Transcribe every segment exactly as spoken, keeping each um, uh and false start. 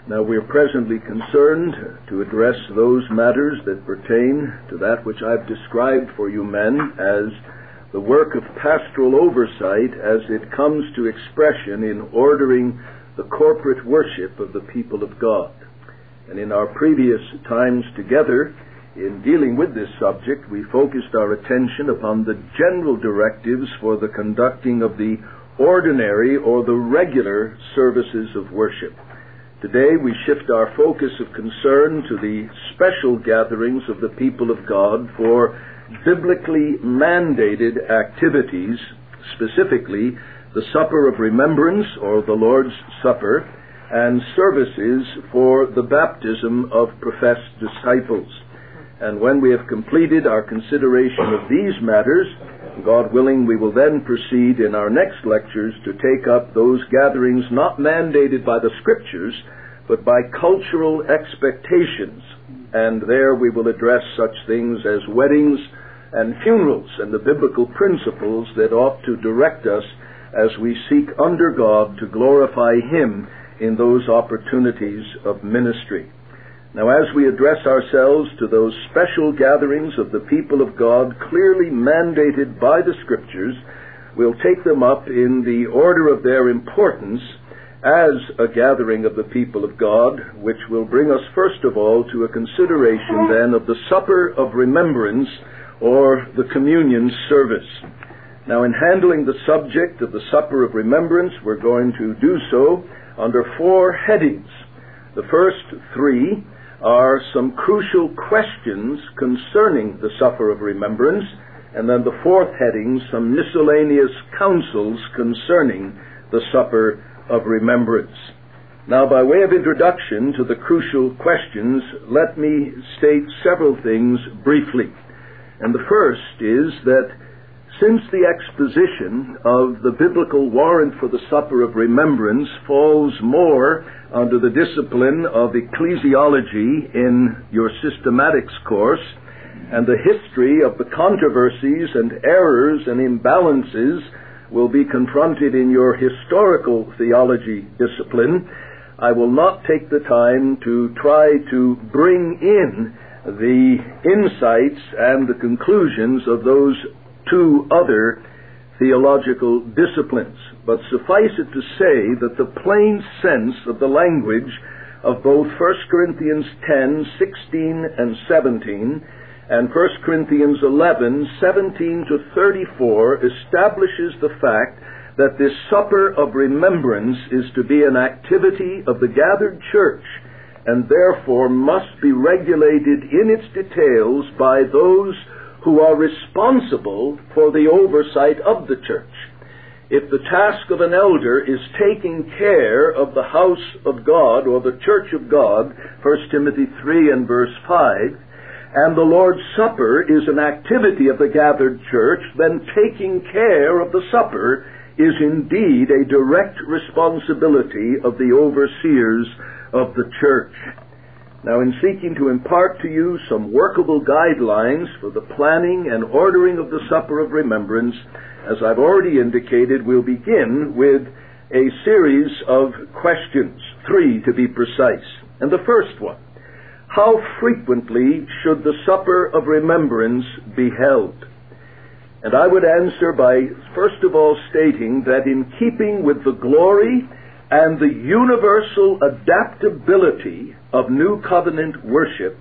Now we are presently concerned to address those matters that pertain to that which I've described for you men as the work of pastoral oversight as it comes to expression in ordering the corporate worship of the people of God. And in our previous times together, in dealing with this subject, we focused our attention upon the general directives for the conducting of the ordinary or the regular services of worship. Today we shift our focus of concern to the special gatherings of the people of God for biblically mandated activities, specifically the Supper of Remembrance or the Lord's Supper, and services for the baptism of professed disciples. And when we have completed our consideration of these matters, God willing, we will then proceed in our next lectures to take up those gatherings not mandated by the Scriptures, but by cultural expectations. And there we will address such things as weddings and funerals and the biblical principles that ought to direct us as we seek under God to glorify Him in those opportunities of ministry. Now, as we address ourselves to those special gatherings of the people of God clearly mandated by the Scriptures, we'll take them up in the order of their importance as a gathering of the people of God, which will bring us first of all to a consideration then of the Supper of Remembrance or the Communion service. Now, in handling the subject of the Supper of Remembrance, we're going to do so under four headings. The first three are some crucial questions concerning the Supper of Remembrance, and then the fourth heading, some miscellaneous counsels concerning the Supper of Remembrance. Now, by way of introduction to the crucial questions, let me state several things briefly. And the first is that since the exposition of the biblical warrant for the Supper of Remembrance falls more under the discipline of ecclesiology in your systematics course, and the history of the controversies and errors and imbalances will be confronted in your historical theology discipline, I will not take the time to try to bring in the insights and the conclusions of those two other theological disciplines, but suffice it to say that the plain sense of the language of both First Corinthians ten, sixteen, and seventeen, and First Corinthians eleven, seventeen to thirty-four establishes the fact that this Supper of Remembrance is to be an activity of the gathered church, and therefore must be regulated in its details by those who are responsible for the oversight of the church. If the task of an elder is taking care of the house of God or the church of God, First Timothy three and verse five, and the Lord's Supper is an activity of the gathered church, then taking care of the supper is indeed a direct responsibility of the overseers of the church. Now, in seeking to impart to you some workable guidelines for the planning and ordering of the Supper of Remembrance, as I've already indicated, we'll begin with a series of questions, three to be precise. And the first one, how frequently should the Supper of Remembrance be held? And I would answer by first of all stating that in keeping with the glory and the universal adaptability of New Covenant worship,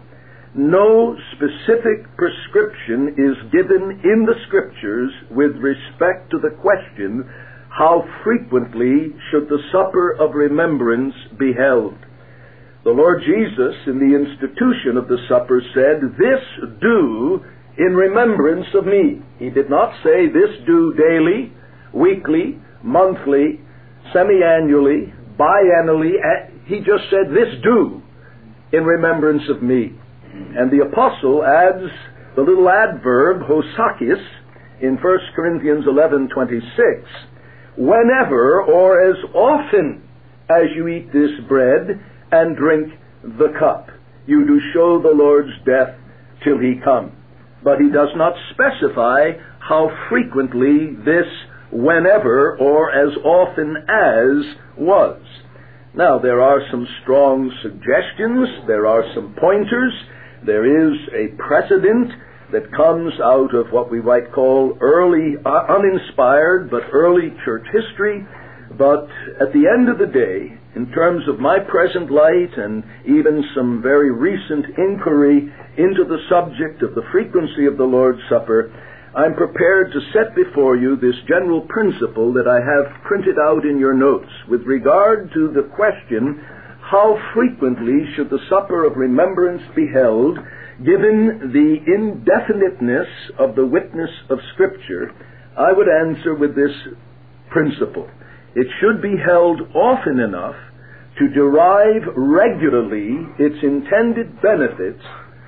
no specific prescription is given in the Scriptures with respect to the question, how frequently should the Supper of Remembrance be held? The Lord Jesus, in the institution of the supper, said, "This do in remembrance of me." He did not say, "This do daily, weekly, monthly, semi-annually, biannually." He just said, "This do in remembrance of me." And the apostle adds the little adverb, hosakis, in First Corinthians eleven twenty-six, "Whenever or as often as you eat this bread and drink the cup, you do show the Lord's death till he come." But he does not specify how frequently this whenever or as often as was. Now, there are some strong suggestions, there are some pointers, there is a precedent that comes out of what we might call early, uh, uninspired, but early church history. But at the end of the day, in terms of my present light and even some very recent inquiry into the subject of the frequency of the Lord's Supper, I'm prepared to set before you this general principle that I have printed out in your notes with regard to the question, how frequently should the supper of remembrance be held, given the indefiniteness of the witness of Scripture? I would answer with this principle. It should be held often enough to derive regularly its intended benefits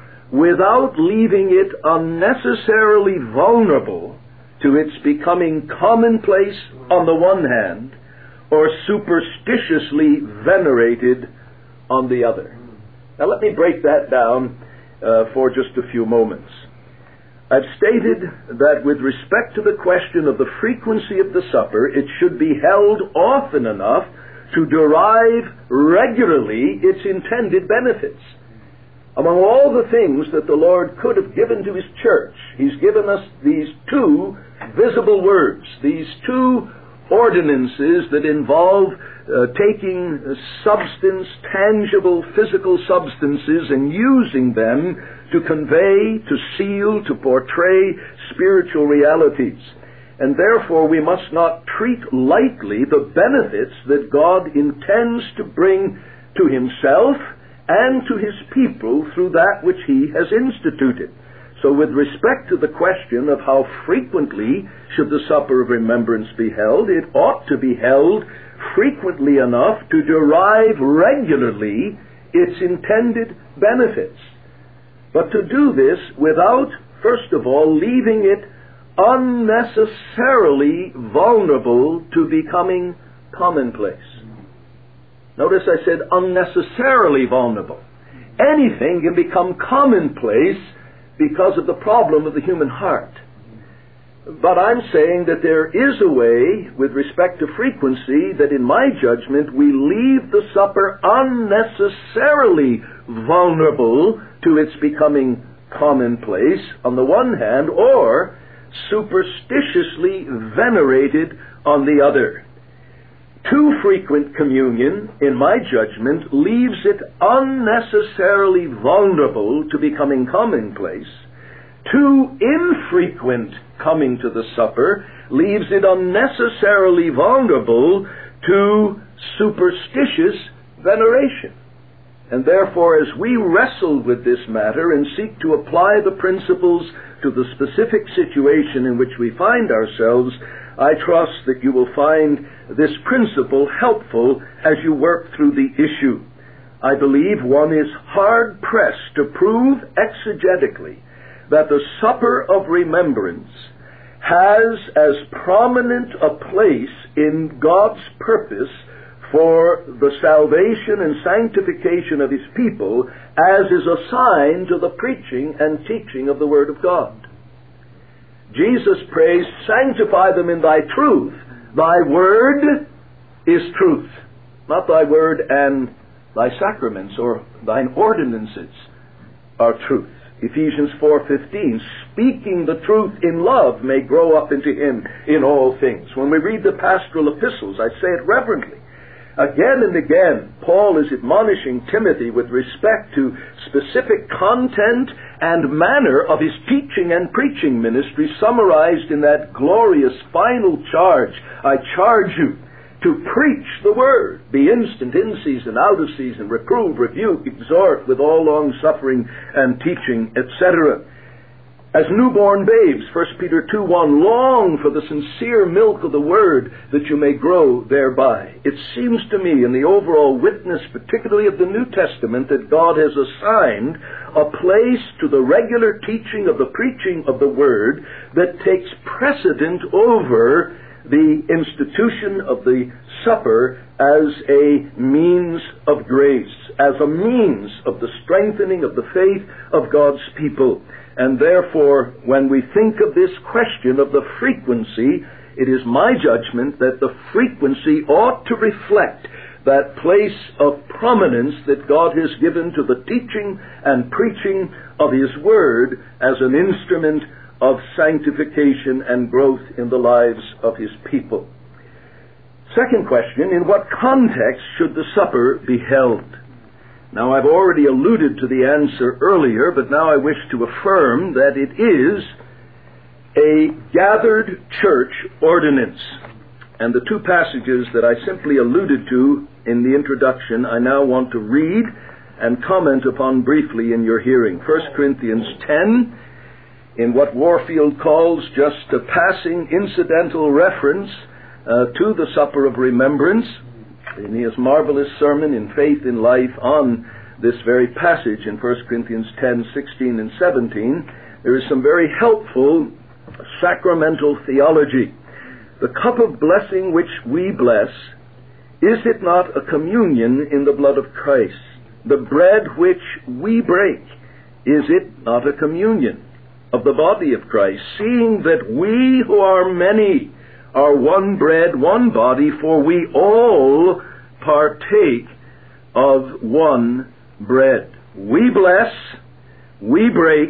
without leaving it unnecessarily vulnerable to its becoming commonplace on the one hand, or superstitiously venerated on the other. Now let me break that down uh, for just a few moments. I've stated that with respect to the question of the frequency of the supper, it should be held often enough to derive regularly its intended benefits. Among all the things that the Lord could have given to His church, He's given us these two visible words, these two ordinances that involve uh, taking substance, tangible physical substances, and using them to convey, to seal, to portray spiritual realities. And therefore we must not treat lightly the benefits that God intends to bring to Himself and to His people through that which He has instituted. So with respect to the question of how frequently should the supper of remembrance be held, it ought to be held frequently enough to derive regularly its intended benefits. But to do this without, first of all, leaving it unnecessarily vulnerable to becoming commonplace. Notice I said unnecessarily vulnerable. Anything can become commonplace because of the problem of the human heart. But I'm saying that there is a way, with respect to frequency, that in my judgment we leave the supper unnecessarily vulnerable to its becoming commonplace on the one hand, or superstitiously venerated on the other. Too frequent communion, in my judgment, leaves it unnecessarily vulnerable to becoming commonplace. Too infrequent coming to the supper leaves it unnecessarily vulnerable to superstitious veneration. And therefore, as we wrestle with this matter and seek to apply the principles to the specific situation in which we find ourselves, I trust that you will find this principle helpful as you work through the issue. I believe one is hard-pressed to prove exegetically that the supper of remembrance has as prominent a place in God's purpose for the salvation and sanctification of His people as is assigned to the preaching and teaching of the Word of God. Jesus prays, sanctify them in thy truth. Thy word is truth. Not thy word and thy sacraments or thine ordinances are truth. Ephesians four fifteen, speaking the truth in love may grow up into Him in all things. When we read the pastoral epistles, I say it reverently. Again and again, Paul is admonishing Timothy with respect to specific content and manner of his teaching and preaching ministry summarized in that glorious final charge. I charge you to preach the word, be instant, in season, out of season, reprove, rebuke, exhort with all long suffering and teaching, et cetera. As newborn babes, First Peter two one, long for the sincere milk of the Word, that you may grow thereby. It seems to me, in the overall witness, particularly of the New Testament, that God has assigned a place to the regular teaching of the preaching of the Word that takes precedent over the institution of the supper as a means of grace, as a means of the strengthening of the faith of God's people. And therefore, when we think of this question of the frequency, it is my judgment that the frequency ought to reflect that place of prominence that God has given to the teaching and preaching of His Word as an instrument of sanctification and growth in the lives of His people. Second question, in what context should the supper be held? Now, I've already alluded to the answer earlier, but now I wish to affirm that it is a gathered church ordinance. And the two passages that I simply alluded to in the introduction, I now want to read and comment upon briefly in your hearing. First Corinthians ten, in what Warfield calls just a passing incidental reference uh, to the Supper of Remembrance, in his marvelous sermon in Faith in Life on this very passage in First Corinthians ten, sixteen and seventeen, there is some very helpful sacramental theology. The cup of blessing which we bless, is it not a communion in the blood of Christ? The bread which we break, is it not a communion of the body of Christ? Seeing that we who are many are one bread, one body, for we all partake of one bread. We bless, we break,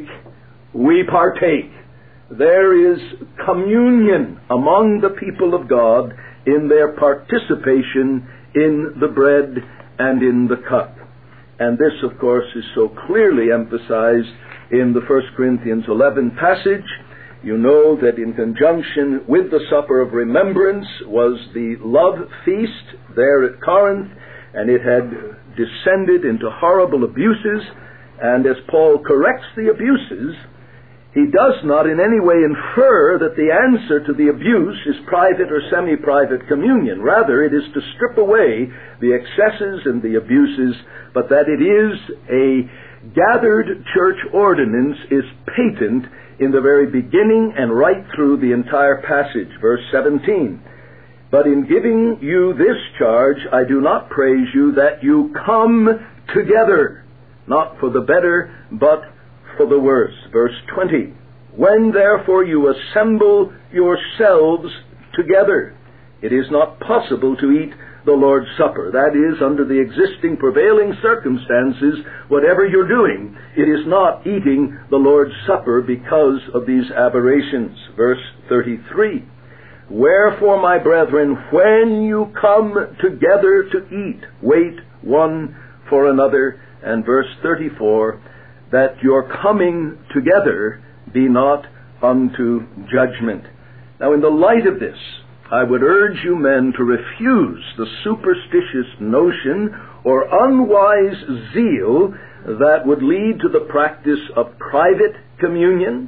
we partake. There is communion among the people of God in their participation in the bread and in the cup. And this, of course, is so clearly emphasized in the First Corinthians eleven passage. You know that in conjunction with the Supper of Remembrance was the love feast there at Corinth, and it had descended into horrible abuses. And as Paul corrects the abuses, he does not in any way infer that the answer to the abuse is private or semi-private communion. Rather, it is to strip away the excesses and the abuses, but that it is a gathered church ordinance is patent in the very beginning and right through the entire passage. Verse seventeen, but in giving you this charge, I do not praise you that you come together, not for the better, but for the worse. Verse twenty, when therefore you assemble yourselves together, it is not possible to eat the Lord's Supper. That is, under the existing prevailing circumstances, whatever you're doing, it is not eating the Lord's Supper because of these aberrations. Verse thirty-three, wherefore, my brethren, when you come together to eat, wait one for another. And verse thirty-four, that your coming together be not unto judgment. Now, in the light of this, I would urge you men to refuse the superstitious notion or unwise zeal that would lead to the practice of private communion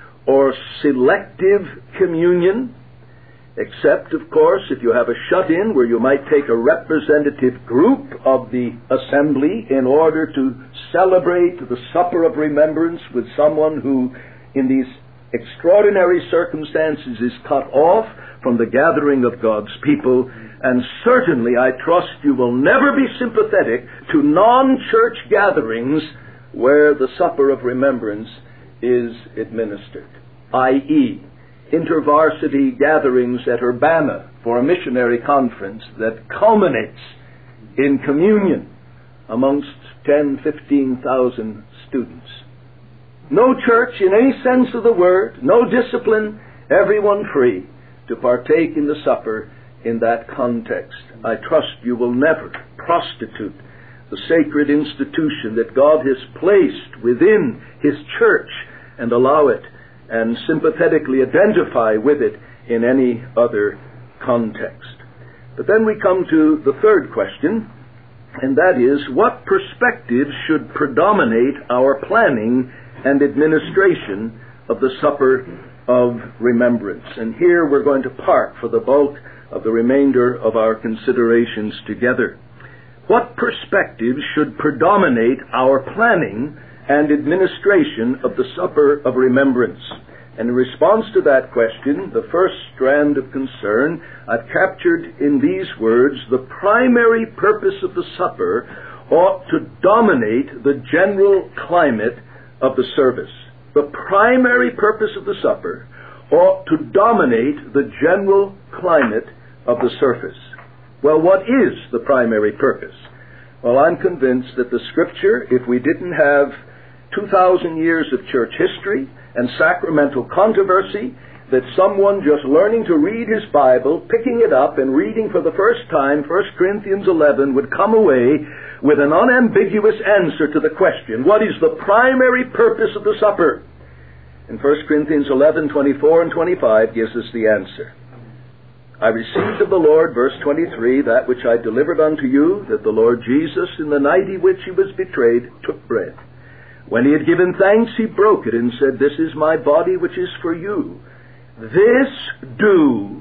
or selective communion, except, of course, if you have a shut-in where you might take a representative group of the assembly in order to celebrate the Supper of Remembrance with someone who, in these extraordinary circumstances, is cut off from the gathering of God's people. And certainly, I trust you will never be sympathetic to non-church gatherings where the Supper of Remembrance is administered, that is, intervarsity gatherings at Urbana for a missionary conference that culminates in communion amongst ten, fifteen thousand students. No church in any sense of the word, no discipline, everyone free to partake in the supper in that context. I trust you will never prostitute the sacred institution that God has placed within His church and allow it and sympathetically identify with it in any other context. But then we come to the third question, and that is, what perspectives should predominate our planning and administration of the Supper of Remembrance? And here we're going to park for the bulk of the remainder of our considerations together. What perspectives should predominate our planning and administration of the Supper of Remembrance? And in response to that question, the first strand of concern I've captured in these words: the primary purpose of the supper ought to dominate the general climate of the service. The primary purpose of the supper ought to dominate the general climate of the service. Well, what is the primary purpose? Well, I'm convinced that the Scripture, if we didn't have two thousand years of church history and sacramental controversy, that someone just learning to read his Bible, picking it up and reading for the first time First Corinthians eleven would come away with an unambiguous answer to the question, what is the primary purpose of the supper? And First Corinthians eleven, twenty-four and twenty-five gives us the answer. I received of the Lord, verse twenty-three, that which I delivered unto you, that the Lord Jesus, in the night in which he was betrayed, took bread. When he had given thanks, he broke it and said, This is my body which is for you. This do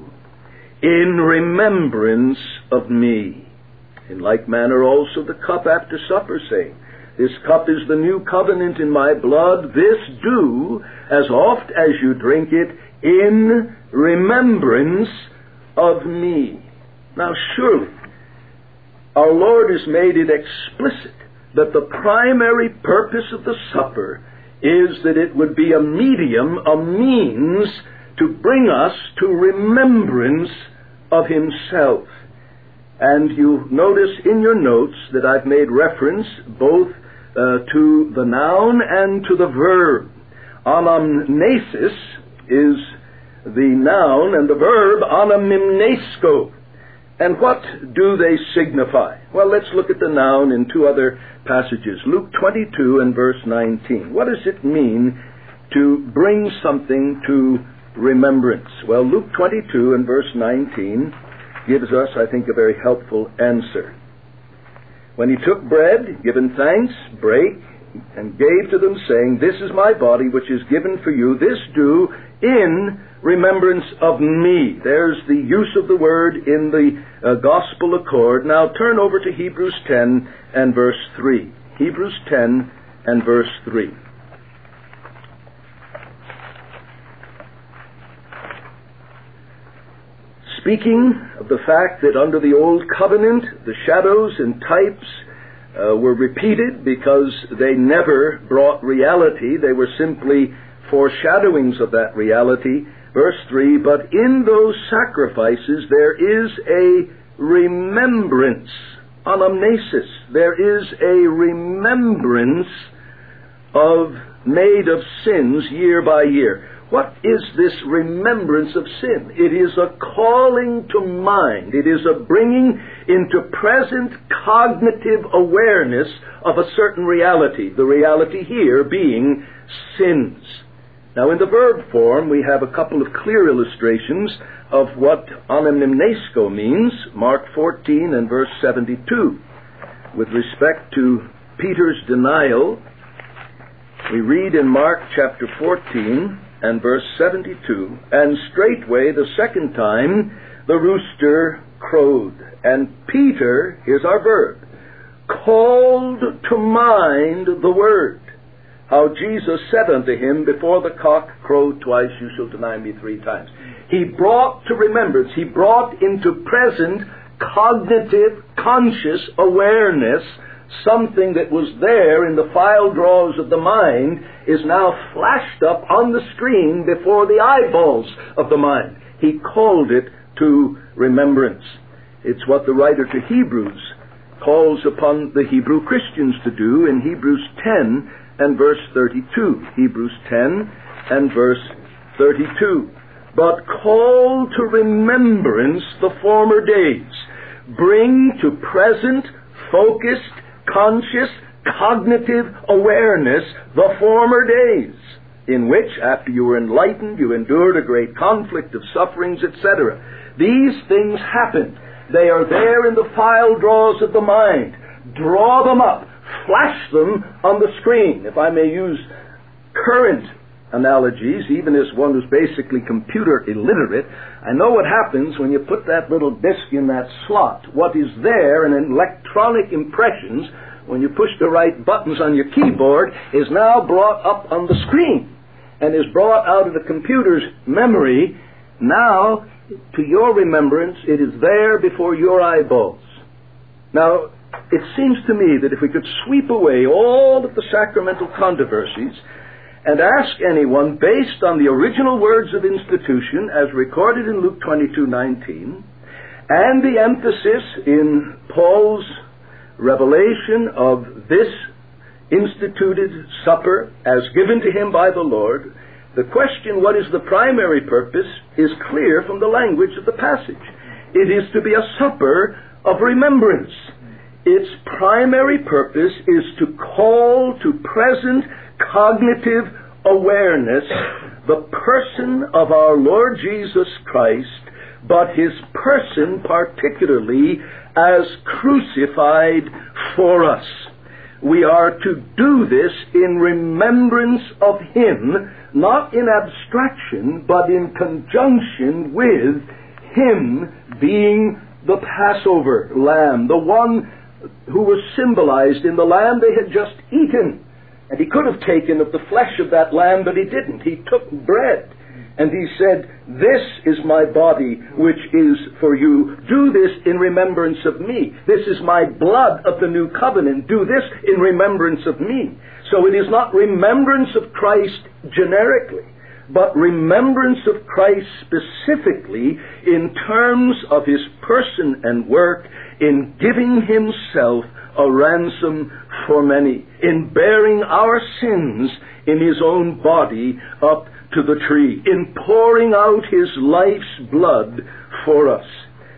in remembrance of me. In like manner also the cup after supper, saying, This cup is the new covenant in my blood. This do, as oft as you drink it, in remembrance of me. Now surely, our Lord has made it explicit that the primary purpose of the supper is that it would be a medium, a means to bring us to remembrance of himself. And you notice in your notes that I've made reference both uh, to the noun and to the verb. Anamnesis is the noun and the verb anamimnesko. And what do they signify? Well, let's look at the noun in two other passages. Luke twenty-two and verse nineteen. What does it mean to bring something to remembrance? Well, Luke twenty-two and verse nineteen gives us, I think, a very helpful answer. When he took bread, given thanks, brake, and gave to them, saying, This is my body, which is given for you. This do in remembrance of me. There's the use of the word in the uh, gospel accord. Now turn over to Hebrews ten and verse three. Hebrews ten and verse three. Speaking of the fact that under the old covenant, the shadows and types uh, were repeated because they never brought reality. They were simply foreshadowings of that reality. Verse three, but in those sacrifices there is a remembrance, anamnesis. There is a remembrance of made of sins year by year. What is this remembrance of sin? It is a calling to mind. It is a bringing into present cognitive awareness of a certain reality. The reality here being sins. Now in the verb form we have a couple of clear illustrations of what anamnesko means. Mark fourteen and verse seventy-two. With respect to Peter's denial, we read in Mark chapter fourteen and verse seventy-two, and straightway the second time the rooster crowed. And Peter, here's our verb, called to mind the word, how Jesus said unto him, Before the cock crowed twice, you shall deny me three times. He brought to remembrance, he brought into present cognitive, conscious awareness something that was there in the file drawers of the mind is now flashed up on the screen before the eyeballs of the mind. He called it to remembrance. It's what the writer to Hebrews calls upon the Hebrew Christians to do in Hebrews ten and verse thirty-two. Hebrews ten and verse thirty-two. But call to remembrance the former days. Bring to present, focused, conscious, cognitive awareness the former days, in which, after you were enlightened, you endured a great conflict of sufferings, et cetera. These things happened. They are there in the file drawers of the mind. Draw them up. Flash them on the screen. If I may use current analogies, even as one who's basically computer illiterate, I know what happens when you put that little disk in that slot. What is there in electronic impressions, when you push the right buttons on your keyboard, is now brought up on the screen and is brought out of the computer's memory. Now, to your remembrance, it is there before your eyeballs. Now, it seems to me that if we could sweep away all of the sacramental controversies and ask anyone, based on the original words of institution as recorded in Luke twenty-two nineteen, And the emphasis in Paul's revelation of this instituted supper as given to him by the Lord, the question, what is the primary purpose, is clear from the language of the passage. It is to be a supper of remembrance. Its primary purpose is to call to present cognitive awareness the person of our Lord Jesus Christ, but his person particularly as crucified for us. We are to do this in remembrance of him, not in abstraction, but in conjunction with him being the Passover lamb, the one who was symbolized in the lamb they had just eaten. And he could have taken of the flesh of that lamb, but he didn't. He took bread, and he said, "This is my body, which is for you. Do this in remembrance of me. This is my blood of the new covenant. Do this in remembrance of me." So it is not remembrance of Christ generically, but remembrance of Christ specifically in terms of his person and work in giving himself a ransom for many, in bearing our sins in his own body up to the tree, in pouring out his life's blood for us.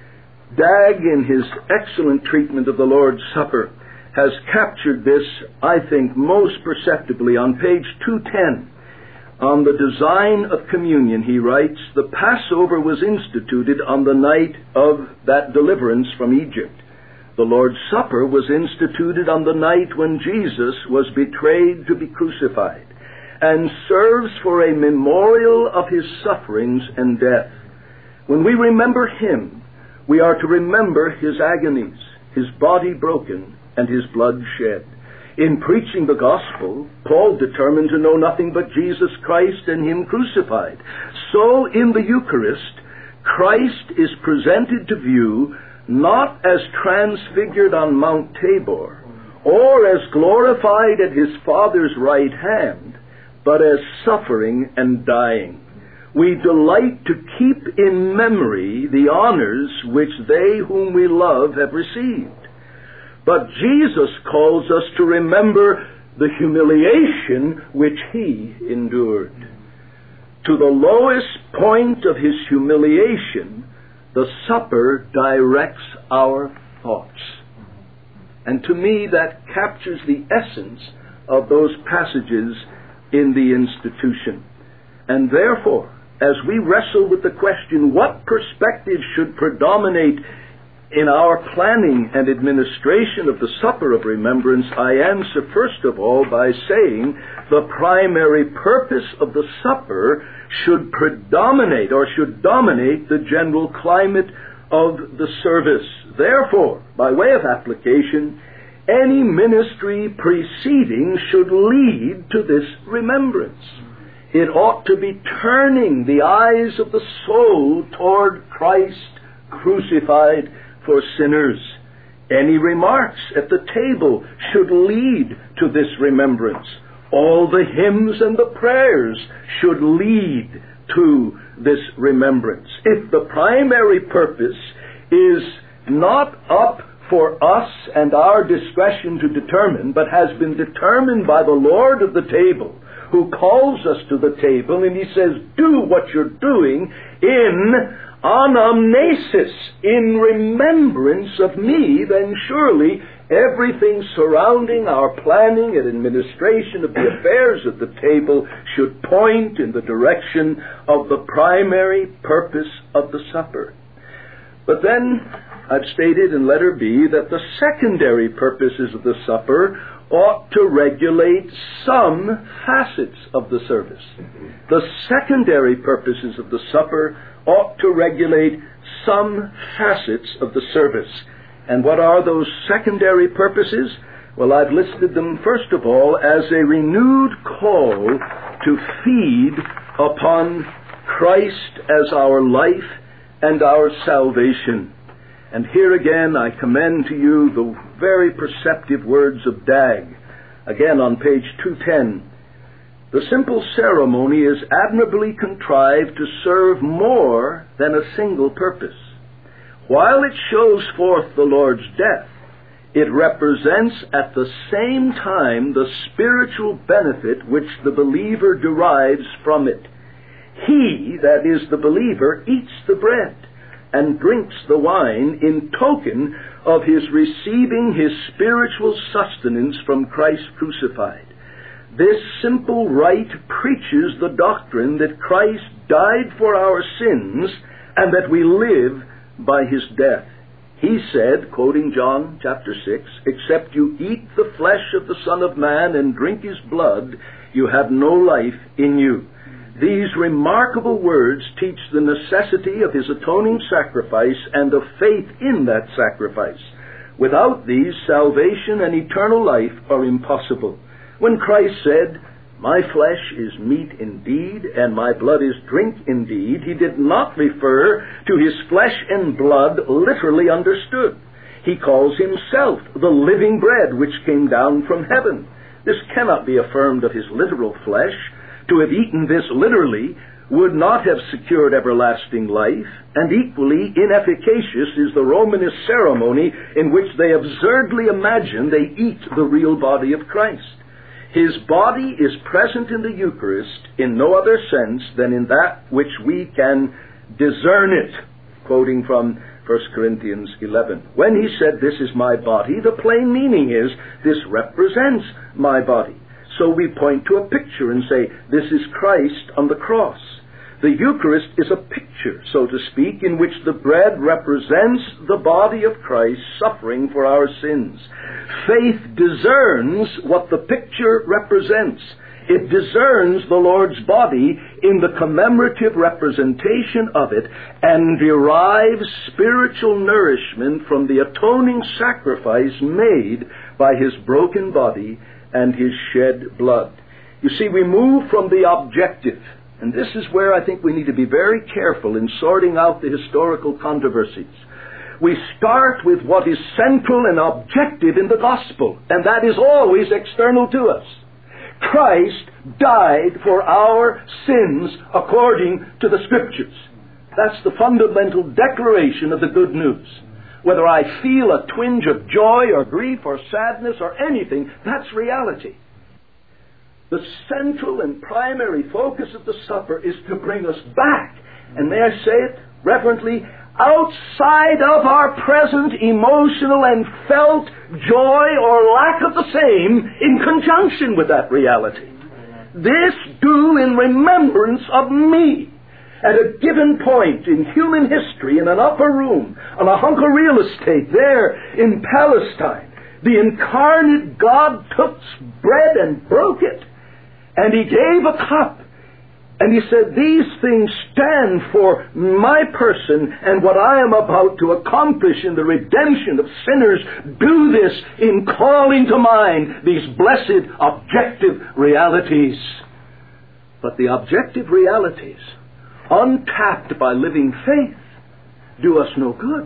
Dag, in his excellent treatment of the Lord's Supper, has captured this, I think, most perceptibly on page two ten. On the design of communion, he writes, "The Passover was instituted on the night of that deliverance from Egypt. The Lord's Supper was instituted on the night when Jesus was betrayed to be crucified, and serves for a memorial of his sufferings and death. When we remember him, we are to remember his agonies, his body broken, and his blood shed. In preaching the gospel, Paul determined to know nothing but Jesus Christ and him crucified. So in the Eucharist, Christ is presented to view not as transfigured on Mount Tabor, or as glorified at his Father's right hand, but as suffering and dying. We delight to keep in memory the honors which they whom we love have received. But Jesus calls us to remember the humiliation which he endured. To the lowest point of his humiliation, the supper directs our thoughts. And to me, that captures the essence of those passages in the institution. And therefore, as we wrestle with the question, what perspective should predominate in our planning and administration of the supper of remembrance, I answer first of all by saying the primary purpose of the supper should predominate or should dominate the general climate of the service. Therefore, by way of application, any ministry preceding should lead to this remembrance. It ought to be turning the eyes of the soul toward Christ crucified for sinners. Any remarks at the table should lead to this remembrance. All the hymns and the prayers should lead to this remembrance. If the primary purpose is not up for us and our discretion to determine, but has been determined by the Lord of the table, who calls us to the table, and he says, do what you're doing in anamnesis, in remembrance of me, then surely everything surrounding our planning and administration of the affairs of the table should point in the direction of the primary purpose of the supper. But then, I've stated in letter B that the secondary purposes of the supper ought to regulate some facets of the service. The secondary purposes of the supper ought to regulate some facets of the service. And what are those secondary purposes? Well, I've listed them, first of all, as a renewed call to feed upon Christ as our life and our salvation. And here again I commend to you the very perceptive words of Dag, again on page two ten. The simple ceremony is admirably contrived to serve more than a single purpose. While it shows forth the Lord's death, it represents at the same time the spiritual benefit which the believer derives from it. He, that is the believer, eats the bread and drinks the wine in token of his receiving his spiritual sustenance from Christ crucified. This simple rite preaches the doctrine that Christ died for our sins and that we live by his death. He said, quoting John chapter six, "Except you eat the flesh of the Son of Man and drink his blood, you have no life in you." These remarkable words teach the necessity of his atoning sacrifice and of faith in that sacrifice. Without these, salvation and eternal life are impossible. When Christ said, "My flesh is meat indeed, and my blood is drink indeed," he did not refer to his flesh and blood literally understood. He calls himself the living bread which came down from heaven. This cannot be affirmed of his literal flesh. To have eaten this literally would not have secured everlasting life, and equally inefficacious is the Romanist ceremony in which they absurdly imagine they eat the real body of Christ. His body is present in the Eucharist in no other sense than in that which we can discern it, quoting from First Corinthians eleven. When he said, "This is my body," the plain meaning is, this represents my body. So we point to a picture and say, this is Christ on the cross. The Eucharist is a picture, so to speak, in which the bread represents the body of Christ suffering for our sins. Faith discerns what the picture represents. It discerns the Lord's body in the commemorative representation of it and derives spiritual nourishment from the atoning sacrifice made by his broken body and his shed blood. You see, we move from the objective, and this is where I think we need to be very careful in sorting out the historical controversies. We start with what is central and objective in the gospel, and that is always external to us. Christ died for our sins according to the Scriptures. That's the fundamental declaration of the good news. Whether I feel a twinge of joy or grief or sadness or anything, that's reality. The central and primary focus of the supper is to bring us back, and may I say it reverently, outside of our present emotional and felt joy or lack of the same in conjunction with that reality. This do in remembrance of me. At a given point in human history, in an upper room, on a hunk of real estate there in Palestine, the incarnate God took bread and broke it, and he gave a cup, and he said, "These things stand for my person and what I am about to accomplish in the redemption of sinners. Do this in calling to mind these blessed objective realities." But the objective realities, untapped by living faith, do us no good.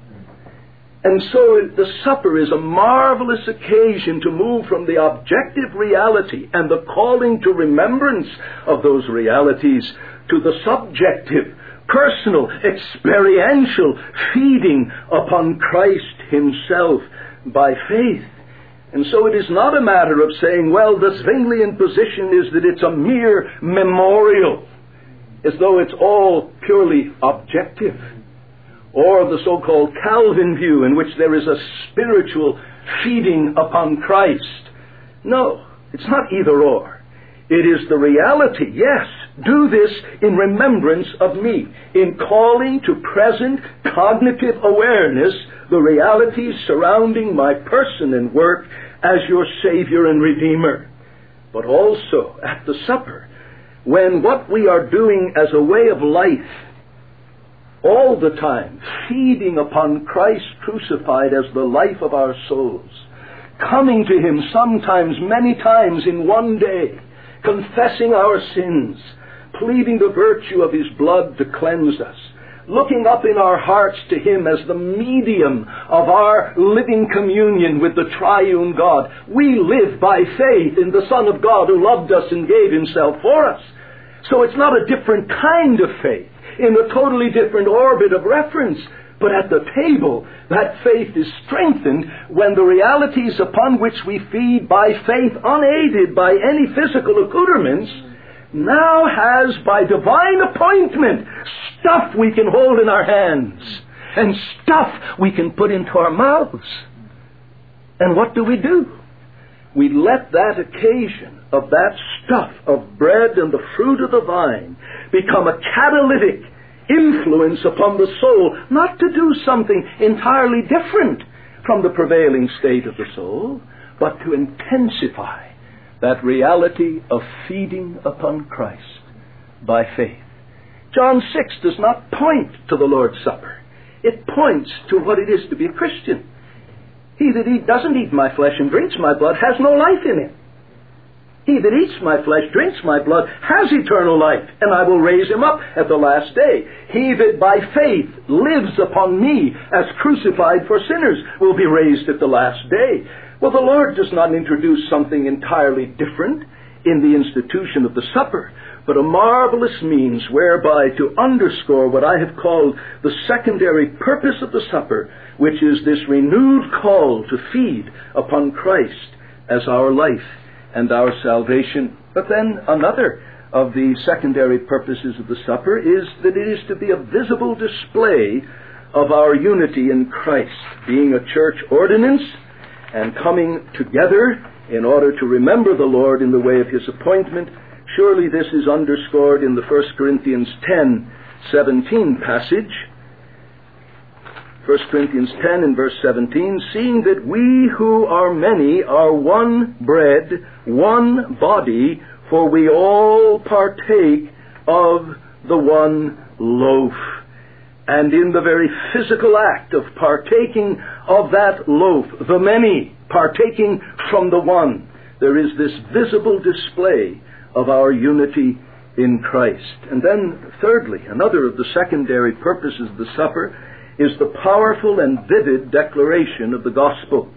And so the supper is a marvelous occasion to move from the objective reality and the calling to remembrance of those realities to the subjective, personal, experiential feeding upon Christ himself by faith. And so it is not a matter of saying, well, the Zwinglian position is that it's a mere memorial, as though it's all purely objective, or the so-called Calvin view in which there is a spiritual feeding upon Christ. No, it's not either or. It is the reality, yes, do this in remembrance of me, in calling to present cognitive awareness the realities surrounding my person and work as your Savior and Redeemer. But also at the supper, when what we are doing as a way of life, all the time, feeding upon Christ crucified as the life of our souls, coming to him sometimes, many times in one day, confessing our sins, pleading the virtue of his blood to cleanse us, looking up in our hearts to him as the medium of our living communion with the triune God. We live by faith in the Son of God who loved us and gave himself for us. So it's not a different kind of faith in a totally different orbit of reference, But at the table, that faith is strengthened when the realities upon which we feed by faith, unaided by any physical accoutrements, now has, by divine appointment, stuff we can hold in our hands and stuff we can put into our mouths. And what do we do? We let that occasion of that stuff of bread and the fruit of the vine become a catalytic influence upon the soul, not to do something entirely different from the prevailing state of the soul, but to intensify that reality of feeding upon Christ by faith. John six does not point to the Lord's Supper. It points to what it is to be a Christian. He that eat, doesn't eat my flesh and drinks my blood has no life in him. He that eats my flesh, drinks my blood, has eternal life, and I will raise him up at the last day. He that by faith lives upon me as crucified for sinners will be raised at the last day. Well, the Lord does not introduce something entirely different in the institution of the supper, but a marvelous means whereby to underscore what I have called the secondary purpose of the supper, which is this renewed call to feed upon Christ as our life and our salvation. But then another of the secondary purposes of the supper is that it is to be a visible display of our unity in Christ, being a church ordinance and coming together in order to remember the Lord in the way of His appointment. Surely this is underscored in the First Corinthians ten seventeen passage. First Corinthians ten and verse seventeen, seeing that we who are many are one bread, one body, for we all partake of the one loaf. And in the very physical act of partaking of that loaf, the many partaking from the one, there is this visible display of our unity in Christ. And then, thirdly, another of the secondary purposes of the supper is the powerful and vivid declaration of the gospel.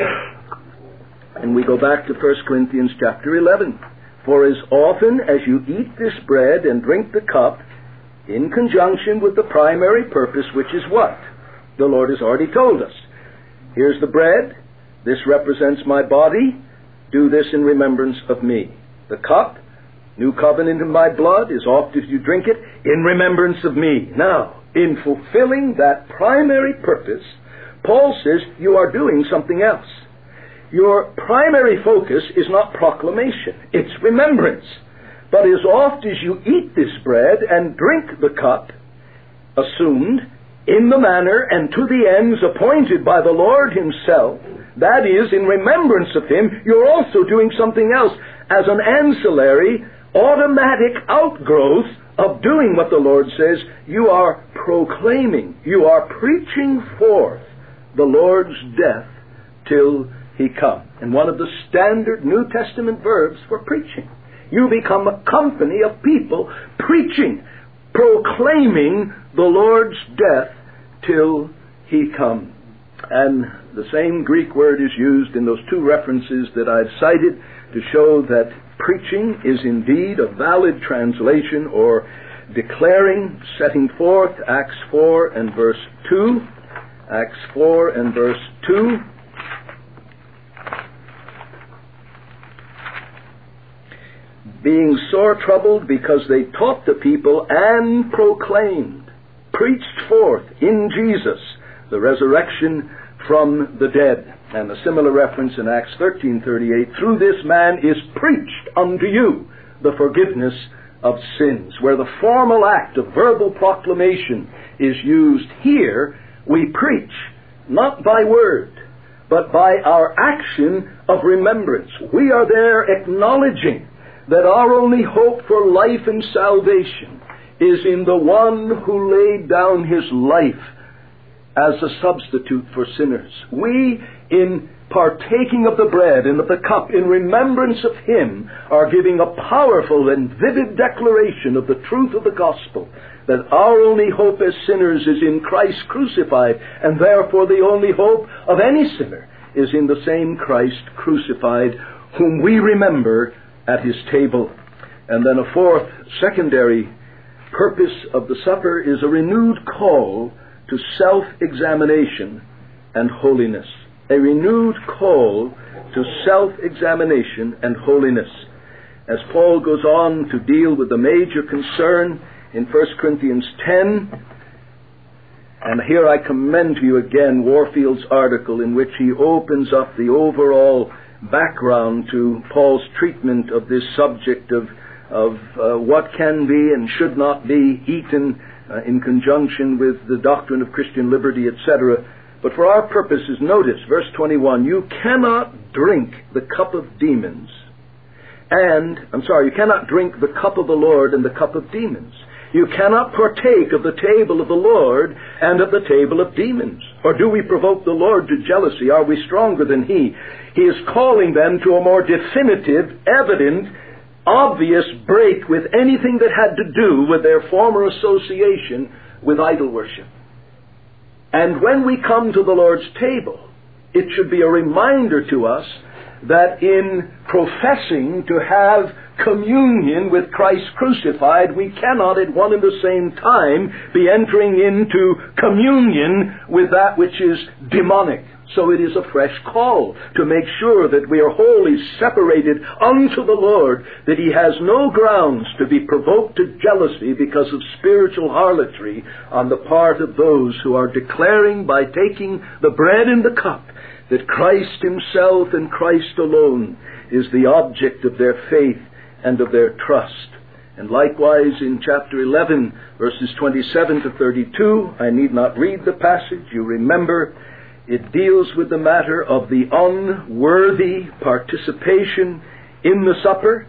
And we go back to First Corinthians chapter eleven. For as often as you eat this bread and drink the cup, in conjunction with the primary purpose, which is what? The Lord has already told us. Here's the bread. This represents my body. Do this in remembrance of me. The cup, new covenant in my blood, as oft as you drink it, in remembrance of me. Now, in fulfilling that primary purpose, Paul says you are doing something else. Your primary focus is not proclamation, it's remembrance. But as oft as you eat this bread and drink the cup, assumed in the manner and to the ends appointed by the Lord Himself, that is, in remembrance of Him, you're also doing something else as an ancillary, automatic outgrowth of doing what the Lord says. You are proclaiming, you are preaching forth the Lord's death till He come. And one of the standard New Testament verbs for preaching. You become a company of people preaching, proclaiming the Lord's death till He come. And the same Greek word is used in those two references that I've cited to show that preaching is indeed a valid translation, or declaring, setting forth, Acts four and verse two. Acts four and verse two. Being sore troubled because they taught the people and proclaimed, preached forth in Jesus the resurrection from the dead. And a similar reference in Acts thirteen thirty-eight, through this man is preached unto you the forgiveness of sins. Where the formal act of verbal proclamation is used, here we preach, not by word, but by our action of remembrance. We are there acknowledging that our only hope for life and salvation is in the one who laid down His life as a substitute for sinners. We, in partaking of the bread and of the cup in remembrance of Him, are giving a powerful and vivid declaration of the truth of the gospel, that our only hope as sinners is in Christ crucified, and therefore the only hope of any sinner is in the same Christ crucified, whom we remember at His table. And then a fourth secondary purpose of the supper is a renewed call to self-examination and holiness. A renewed call to self-examination and holiness. As Paul goes on to deal with the major concern in First Corinthians ten, and here I commend to you again Warfield's article in which he opens up the overall background to Paul's treatment of this subject of, of uh, what can be and should not be eaten uh, in conjunction with the doctrine of Christian liberty, et cetera. But for our purposes, notice, verse twenty-one, you cannot drink the cup of demons and, I'm sorry, you cannot drink the cup of the Lord and the cup of demons. You cannot partake of the table of the Lord and of the table of demons. Or do we provoke the Lord to jealousy? Are we stronger than He? He is calling them to a more definitive, evident, obvious break with anything that had to do with their former association with idol worship. And when we come to the Lord's table, it should be a reminder to us that in professing to have communion with Christ crucified, we cannot at one and the same time be entering into communion with that which is demonic. So it is a fresh call to make sure that we are wholly separated unto the Lord, that He has no grounds to be provoked to jealousy because of spiritual harlotry on the part of those who are declaring by taking the bread and the cup that Christ Himself and Christ alone is the object of their faith and of their trust. And likewise in chapter eleven, verses twenty-seven to thirty-two, I need not read the passage. You remember, it deals with the matter of the unworthy participation in the supper,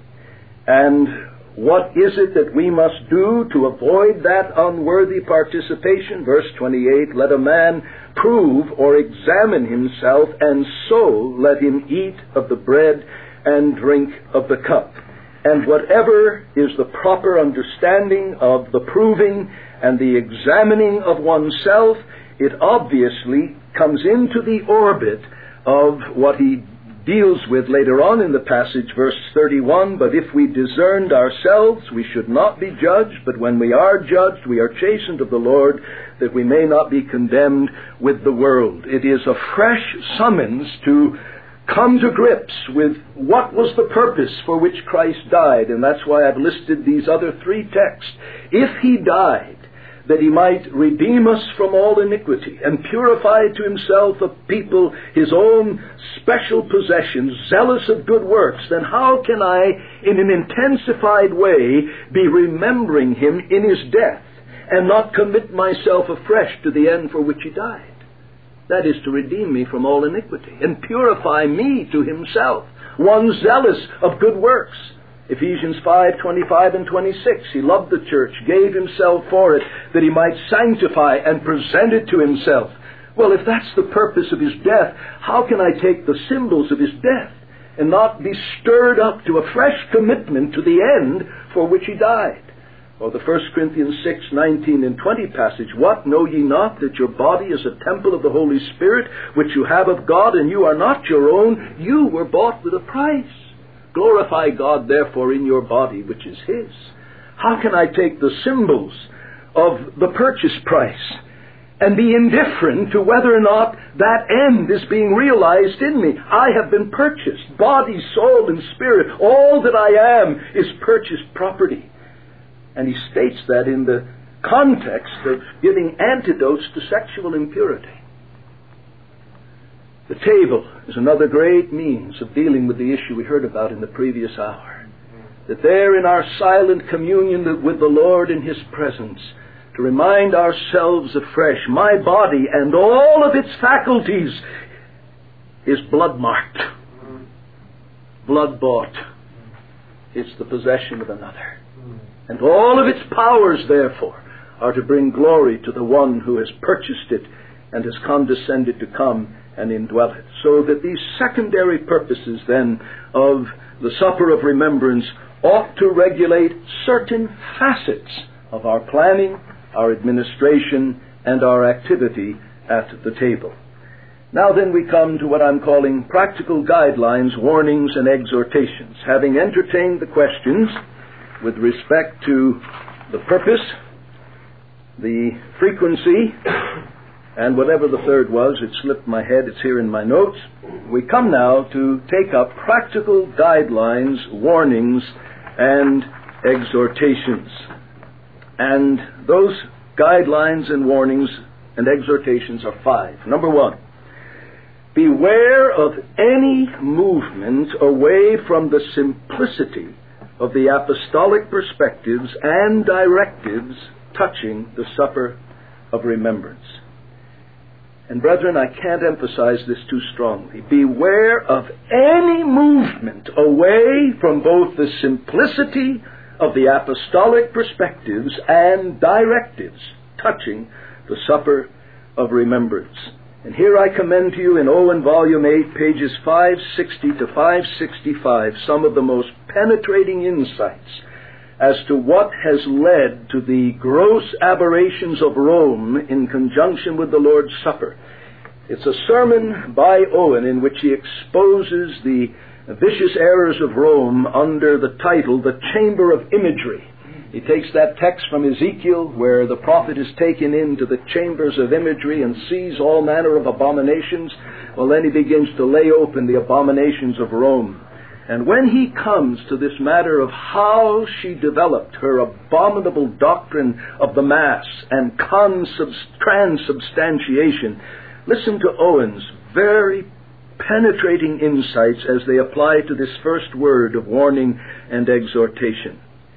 and what is it that we must do to avoid that unworthy participation? Verse twenty-eight, let a man prove or examine himself, and so let him eat of the bread and drink of the cup. And whatever is the proper understanding of the proving and the examining of oneself, it obviously comes into the orbit of what he deals with later on in the passage, verse thirty-one, but if we discerned ourselves, we should not be judged, but when we are judged, we are chastened of the Lord, that we may not be condemned with the world. It is a fresh summons to come to grips with what was the purpose for which Christ died, and that's why I've listed these other three texts. If He died, that He might redeem us from all iniquity and purify to Himself a people, His own special possession, zealous of good works, then how can I, in an intensified way, be remembering Him in His death and not commit myself afresh to the end for which He died? That is to redeem me from all iniquity and purify me to Himself, one zealous of good works. Ephesians five, twenty-five and twenty-six, He loved the church, gave Himself for it, that He might sanctify and present it to Himself. Well, if that's the purpose of His death, how can I take the symbols of His death and not be stirred up to a fresh commitment to the end for which He died? Or the First Corinthians six, nineteen and twenty passage, what, know ye not that your body is a temple of the Holy Spirit, which you have of God, and you are not your own? You were bought with a price. Glorify God, therefore, in your body, which is His. How can I take the symbols of the purchase price and be indifferent to whether or not that end is being realized in me? I have been purchased, body, soul, and spirit. All that I am is purchased property. And he states that in the context of giving antidotes to sexual impurity. The table is another great means of dealing with the issue we heard about in the previous hour. That there in our silent communion with the Lord in His presence, to remind ourselves afresh, my body and all of its faculties is blood-marked, blood-bought. It's the possession of another. And all of its powers, therefore, are to bring glory to the one who has purchased it and has condescended to come and indwell it. So that these secondary purposes, then, of the supper of remembrance ought to regulate certain facets of our planning, our administration, and our activity at the table. Now then we come to what I'm calling practical guidelines, warnings, and exhortations. Having entertained the questions with respect to the purpose the frequency, and whatever the third was, it slipped my head, it's here in my notes. We come now to take up practical guidelines, warnings, and exhortations. And those guidelines and warnings and exhortations are five. Number one, beware of any movement away from the simplicity of the apostolic perspectives and directives touching the supper of remembrance. And brethren, I can't emphasize this too strongly. Beware of any movement away from both the simplicity of the apostolic perspectives and directives touching the supper of remembrance. And here I commend to you in Owen Volume eight, pages five sixty to five sixty-five, some of the most penetrating insights as to what has led to the gross aberrations of Rome in conjunction with the Lord's Supper. It's a sermon by Owen in which he exposes the vicious errors of Rome under the title, The Chamber of Imagery. He takes that text from Ezekiel where the prophet is taken into the chambers of imagery and sees all manner of abominations. Well, then he begins to lay open the abominations of Rome. And when he comes to this matter of how she developed her abominable doctrine of the Mass and transubstantiation, listen to Owen's very penetrating insights as they apply to this first word of warning and exhortation.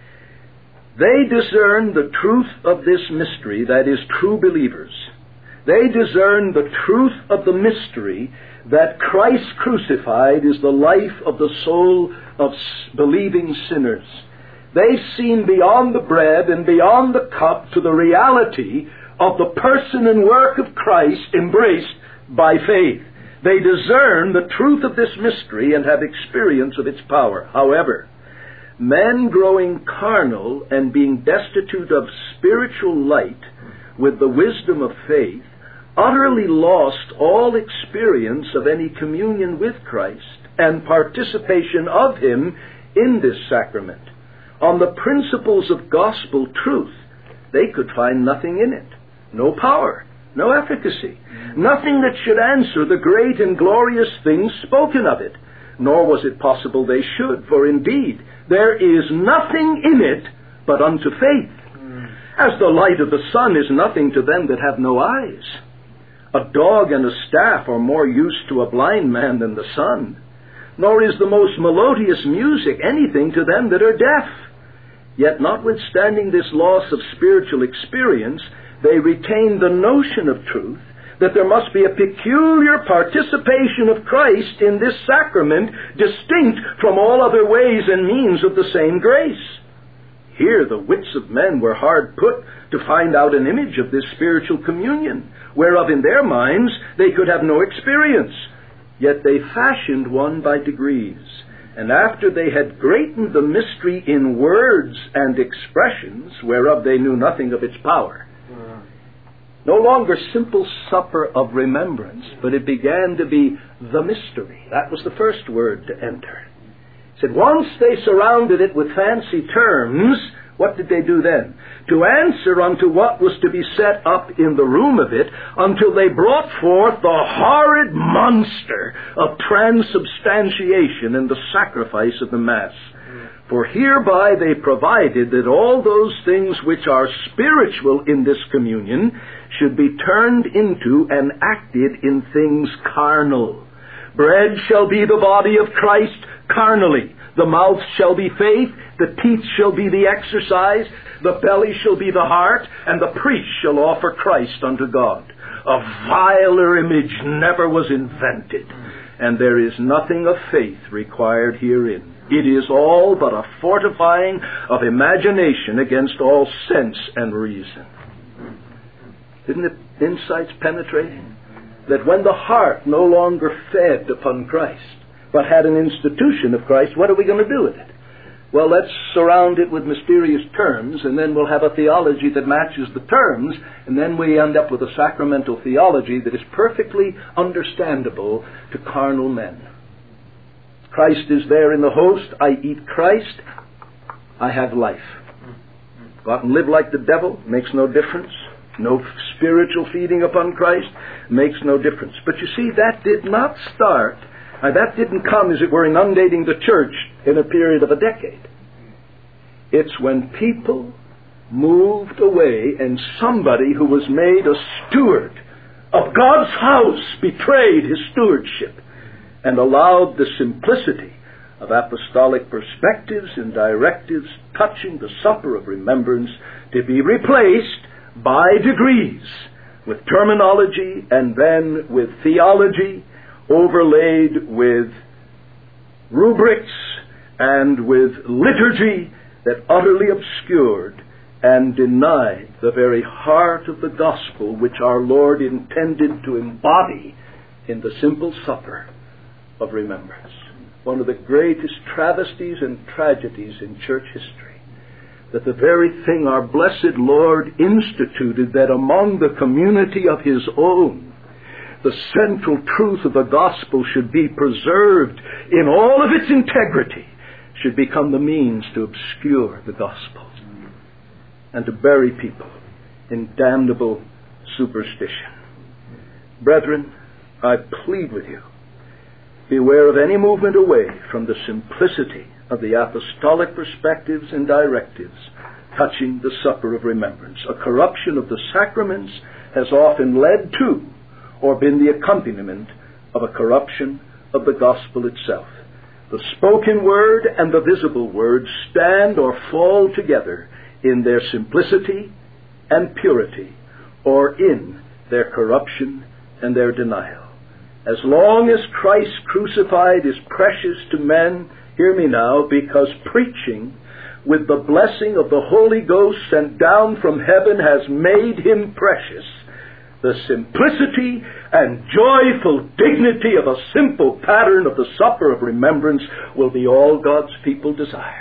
They discern the truth of this mystery, that is, true believers. They discern the truth of the mystery that Christ crucified is the life of the soul of believing sinners. They've seen beyond the bread and beyond the cup to the reality of the person and work of Christ embraced by faith. They discern the truth of this mystery and have experience of its power. However, men growing carnal and being destitute of spiritual light with the wisdom of faith utterly lost all experience of any communion with Christ and participation of Him in this sacrament. On the principles of gospel truth, they could find nothing in it. No power, no efficacy, nothing that should answer the great and glorious things spoken of it. Nor was it possible they should, for indeed, there is nothing in it but unto faith. As the light of the sun is nothing to them that have no eyes. A dog and a staff are more use to a blind man than the sun. Nor is the most melodious music anything to them that are deaf. Yet notwithstanding this loss of spiritual experience, they retain the notion of truth, that there must be a peculiar participation of Christ in this sacrament, distinct from all other ways and means of the same grace. Here the wits of men were hard put to find out an image of this spiritual communion, whereof in their minds they could have no experience. Yet they fashioned one by degrees, and after they had greatened the mystery in words and expressions, whereof they knew nothing of its power. No longer simple supper of remembrance, but it began to be the mystery. That was the first word to enter. It said once they surrounded it with fancy terms, what did they do then? To answer unto what was to be set up in the room of it, until they brought forth the horrid monster of transubstantiation and the sacrifice of the Mass. For hereby they provided that all those things which are spiritual in this communion should be turned into and acted in things carnal. Bread shall be the body of Christ carnally. The mouth shall be faith, the teeth shall be the exercise, the belly shall be the heart, and the priest shall offer Christ unto God. A viler image never was invented, and there is nothing of faith required herein. It is all but a fortifying of imagination against all sense and reason. Isn't it insights penetrating? That when the heart no longer fed upon Christ, but had an institution of Christ, what are we going to do with it? Well, let's surround it with mysterious terms, and then we'll have a theology that matches the terms, and then we end up with a sacramental theology that is perfectly understandable to carnal men. Christ is there in the host. I eat Christ. I have life. Go out and live like the devil. Makes no difference. no spiritual feeding upon Christ, makes no difference. But you see, that did not start, uh, that didn't come, as it were, inundating the church in a period of a decade. It's when people moved away and somebody who was made a steward of God's house betrayed his stewardship and allowed the simplicity of apostolic perspectives and directives touching the supper of remembrance to be replaced by degrees with terminology and then with theology overlaid with rubrics and with liturgy that utterly obscured and denied the very heart of the gospel which our Lord intended to embody in the simple supper of remembrance. One of the greatest travesties and tragedies in church history, that the very thing our blessed Lord instituted, that among the community of his own, the central truth of the gospel should be preserved in all of its integrity, should become the means to obscure the gospel and to bury people in damnable superstition. Brethren, I plead with you, beware of any movement away from the simplicity of the apostolic perspectives and directives touching the supper of remembrance. A corruption of the sacraments has often led to or been the accompaniment of a corruption of the gospel itself. The spoken word and the visible word stand or fall together in their simplicity and purity, or in their corruption and their denial. As long as Christ crucified is precious to men, hear me now, because preaching with the blessing of the Holy Ghost sent down from heaven has made him precious, the simplicity and joyful dignity of a simple pattern of the supper of remembrance will be all God's people desire.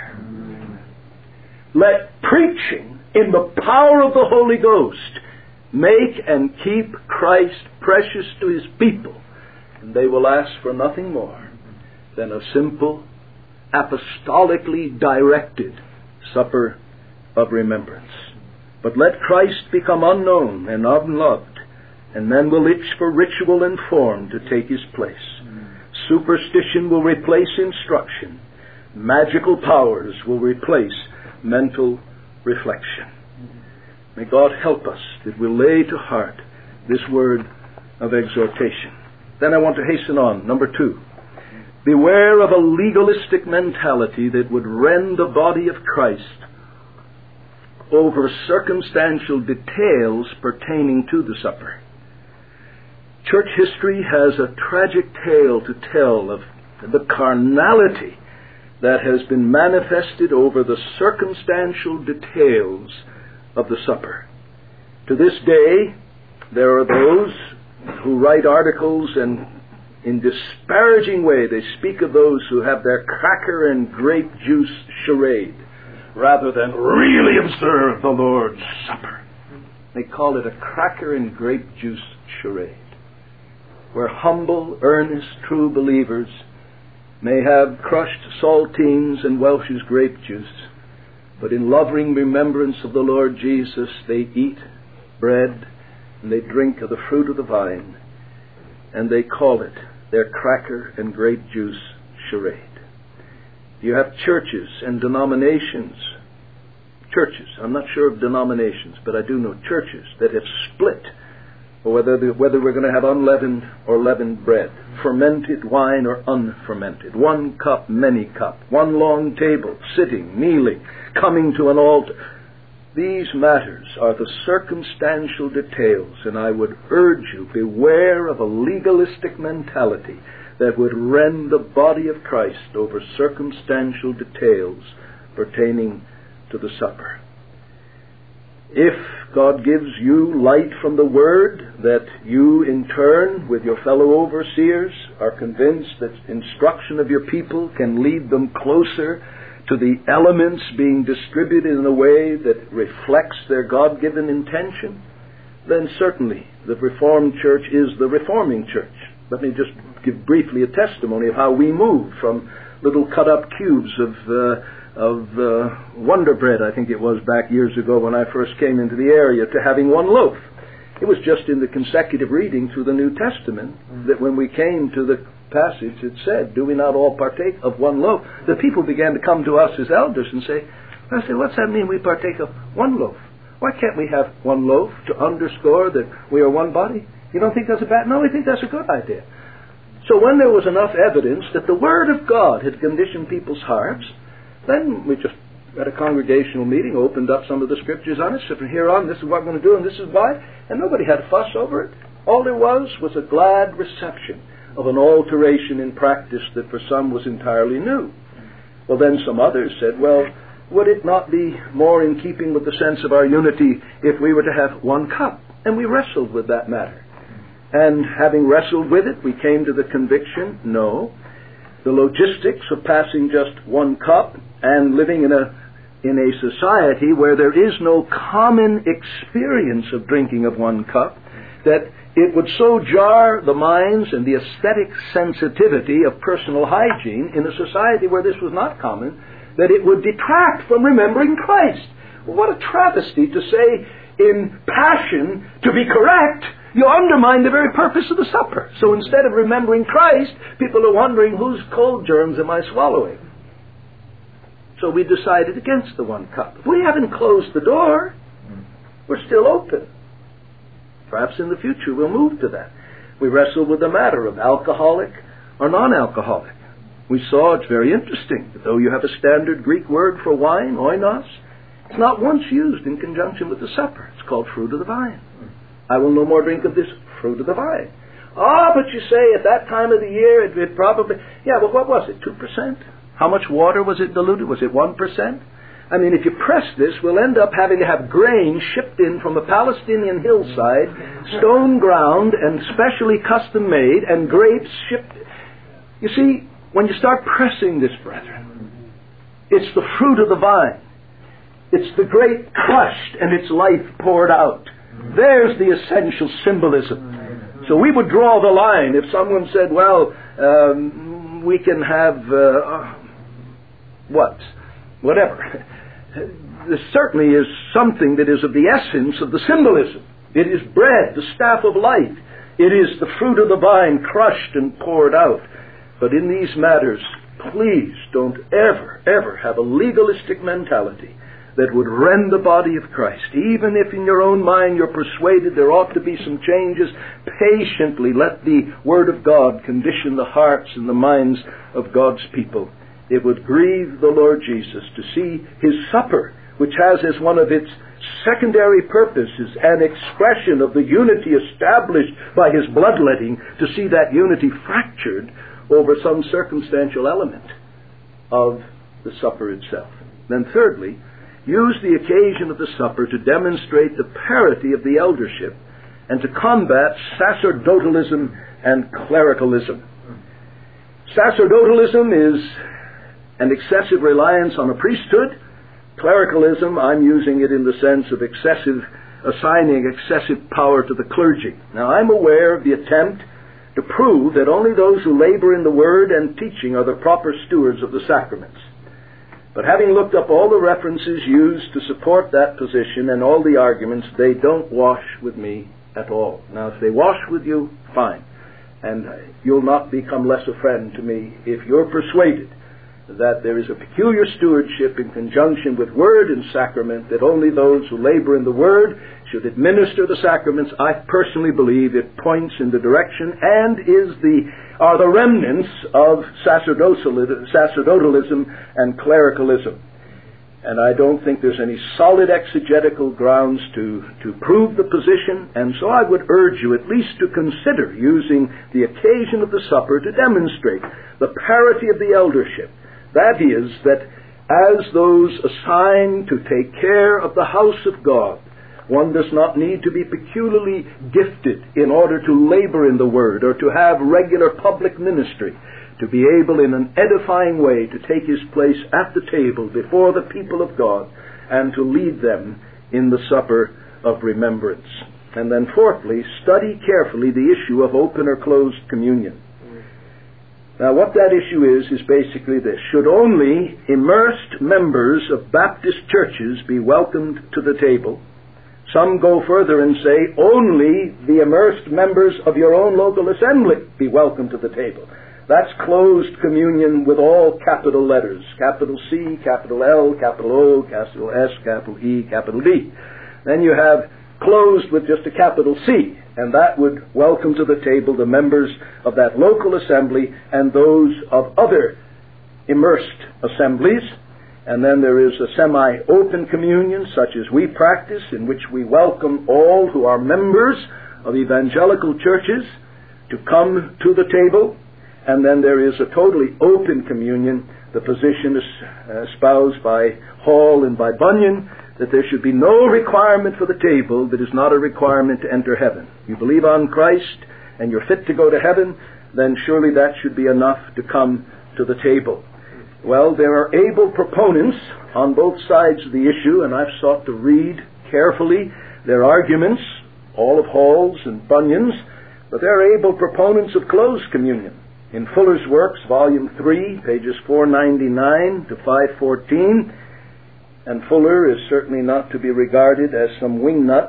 Let preaching in the power of the Holy Ghost make and keep Christ precious to his people, and they will ask for nothing more than a simple, apostolically directed supper of remembrance. But let Christ become unknown and unloved, and men will itch for ritual and form to take his place. Superstition will replace instruction. Magical powers will replace mental reflection. May God help us that we'll lay to heart this word of exhortation. Then I want to hasten on. Number two, beware of a legalistic mentality that would rend the body of Christ over circumstantial details pertaining to the supper. Church history has a tragic tale to tell of the carnality that has been manifested over the circumstantial details of the supper. To this day, there are those who write articles and in disparaging way they speak of those who have their cracker and grape juice charade rather than really observe the Lord's Supper. They call it a cracker and grape juice charade, where humble, earnest, true believers may have crushed saltines and Welch's grape juice, but in loving remembrance of the Lord Jesus, they eat bread and they drink of the fruit of the vine, and they call it their cracker and grape juice charade. You have churches and denominations, churches, I'm not sure of denominations, but I do know churches that have split whether the, whether we're going to have unleavened or leavened bread, fermented wine or unfermented, one cup, many cup, one long table, sitting, kneeling, coming to an altar. These matters are the circumstantial details, and I would urge you, beware of a legalistic mentality that would rend the body of Christ over circumstantial details pertaining to the supper. If God gives you light from the Word, that you in turn, with your fellow overseers, are convinced that instruction of your people can lead them closer to the elements being distributed in a way that reflects their God-given intention, then certainly the Reformed Church is the reforming church. Let me just give briefly a testimony of how we moved from little cut-up cubes of uh, of uh, Wonder Bread, I think it was back years ago when I first came into the area, to having one loaf. It was just in the consecutive reading through the New Testament that when we came to the passage it said, do we not all partake of one loaf? The people began to come to us as elders and say, I said, what's that mean we partake of one loaf? Why can't we have one loaf to underscore that we are one body? You don't think that's a bad? No, we think that's a good idea. So when there was enough evidence that the Word of God had conditioned people's hearts, then we just, at a congregational meeting, opened up some of the scriptures on it. So from here on, this is what we're going to do, and this is why. And nobody had a fuss over it. All there was was a glad reception of an alteration in practice that for some was entirely new. Well, then some others said, well, would it not be more in keeping with the sense of our unity if we were to have one cup? And we wrestled with that matter. And having wrestled with it, we came to the conviction, no, the logistics of passing just one cup and living in a in a society where there is no common experience of drinking of one cup, that it would so jar the minds and the aesthetic sensitivity of personal hygiene in a society where this was not common, that it would detract from remembering Christ. Well, what a travesty to say in passion to be correct, you undermine the very purpose of the supper. So instead of remembering Christ, people are wondering, whose cold germs am I swallowing? So we decided against the one cup. We haven't closed the door. We're still open. Perhaps in the future we'll move to that. We wrestled with the matter of alcoholic or non-alcoholic. We saw it's very interesting that though you have a standard Greek word for wine, oinos, it's not once used in conjunction with the supper. It's called fruit of the vine. I will no more drink of this fruit of the vine. Ah, but you say at that time of the year it, it probably... Yeah, well, what was it, two percent? How much water was it diluted? Was it one percent? I mean, if you press this, we'll end up having to have grain shipped in from a Palestinian hillside, stone ground and specially custom made, and grapes shipped... You see, when you start pressing this, brethren, it's the fruit of the vine. It's the grape crushed and its life poured out. There's the essential symbolism. So we would draw the line if someone said, well, um, we can have, uh, what? Whatever. There certainly is something that is of the essence of the symbolism. It is bread, the staff of life. It is the fruit of the vine crushed and poured out. But in these matters, please don't ever, ever have a legalistic mentality that would rend the body of Christ. Even if in your own mind you're persuaded there ought to be some changes, patiently let the Word of God condition the hearts and the minds of God's people. It would grieve the Lord Jesus to see His supper, which has as one of its secondary purposes an expression of the unity established by His bloodletting, to see that unity fractured over some circumstantial element of the supper itself. Then thirdly, use the occasion of the supper to demonstrate the parity of the eldership and to combat sacerdotalism and clericalism. Sacerdotalism is an excessive reliance on a priesthood. Clericalism, I'm using it in the sense of excessive, assigning excessive power to the clergy. Now, I'm aware of the attempt to prove that only those who labor in the word and teaching are the proper stewards of the sacraments. But having looked up all the references used to support that position and all the arguments, they don't wash with me at all. Now, if they wash with you, fine. And you'll not become less a friend to me if you're persuaded that there is a peculiar stewardship in conjunction with word and sacrament, that only those who labor in the word should administer the sacraments. I personally believe it points in the direction and is the are the remnants of sacerdotalism and clericalism. And I don't think there's any solid exegetical grounds to, to prove the position, and so I would urge you at least to consider using the occasion of the supper to demonstrate the parity of the eldership. That is, that as those assigned to take care of the house of God, one does not need to be peculiarly gifted in order to labor in the Word or to have regular public ministry, to be able in an edifying way to take his place at the table before the people of God and to lead them in the supper of remembrance. And then fourthly, study carefully the issue of open or closed communion. Now, what that issue is, is basically this. Should only immersed members of Baptist churches be welcomed to the table? Some go further and say only the immersed members of your own local assembly be welcome to the table. That's closed communion with all capital letters. Capital C, capital L, capital O, capital S, capital E, capital D. Then you have closed with just a capital C, and that would welcome to the table the members of that local assembly and those of other immersed assemblies. And then there is a semi-open communion, such as we practice, in which we welcome all who are members of evangelical churches to come to the table. And then there is a totally open communion, the position espoused by Hall and by Bunyan, that there should be no requirement for the table that is not a requirement to enter heaven. You believe on Christ and you're fit to go to heaven, then surely that should be enough to come to the table. Well, there are able proponents on both sides of the issue, and I've sought to read carefully their arguments, all of Hall's and Bunyan's, but they're able proponents of closed communion. In Fuller's Works, Volume three, pages four ninety-nine to five fourteen, and Fuller is certainly not to be regarded as some wingnut,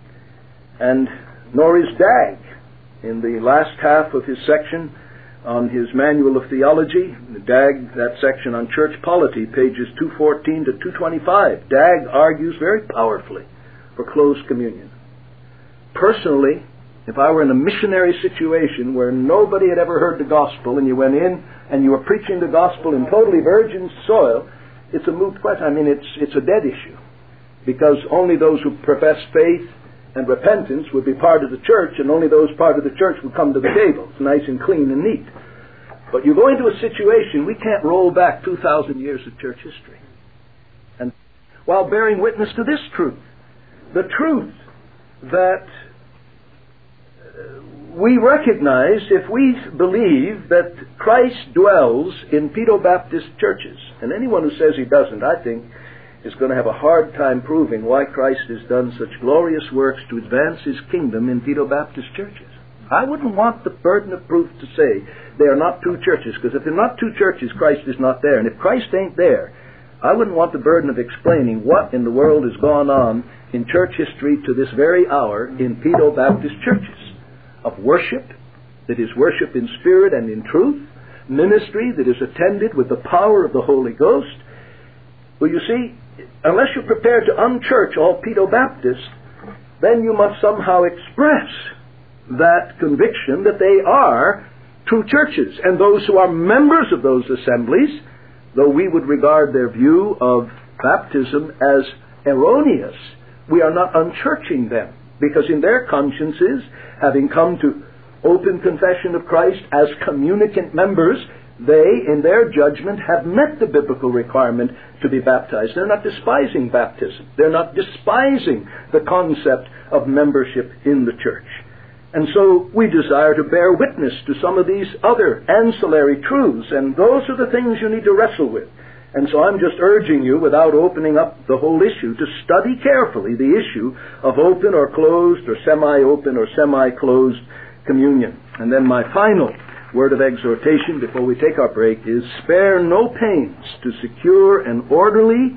and nor is Dagg. In the last half of his section on his Manual of Theology, Dagg, that section on church polity, pages two fourteen to two twenty-five, Dagg argues very powerfully for closed communion. Personally, if I were in a missionary situation where nobody had ever heard the gospel and you went in and you were preaching the gospel in totally virgin soil, it's a moot question. I mean, it's it's a dead issue, because only those who profess faith and repentance would be part of the church, and only those part of the church would come to the table. It's nice and clean and neat. But you go into a situation, we can't roll back two thousand years of church history, and while bearing witness to this truth, the truth that we recognize if we believe that Christ dwells in Pedo-Baptist churches. And anyone who says he doesn't, I think, is going to have a hard time proving why Christ has done such glorious works to advance his kingdom in Pedo-Baptist churches. I wouldn't want the burden of proof to say they are not two churches, because if they're not two churches, Christ is not there. And if Christ ain't there, I wouldn't want the burden of explaining what in the world has gone on in church history to this very hour in Pedo-Baptist churches. Of worship, that is worship in spirit and in truth, ministry that is attended with the power of the Holy Ghost. Well, you see, unless you're prepared to unchurch all Pedo-Baptists, then you must somehow express that conviction that they are true churches. And those who are members of those assemblies, though we would regard their view of baptism as erroneous, we are not unchurching them, because in their consciences, having come to open confession of Christ as communicant members, they, in their judgment, have met the biblical requirement to be baptized. They're not despising baptism. They're not despising the concept of membership in the church. And so we desire to bear witness to some of these other ancillary truths, and those are the things you need to wrestle with. And so I'm just urging you, without opening up the whole issue, to study carefully the issue of open or closed or semi-open or semi-closed communion. And then my final word of exhortation before we take our break is, spare no pains to secure an orderly,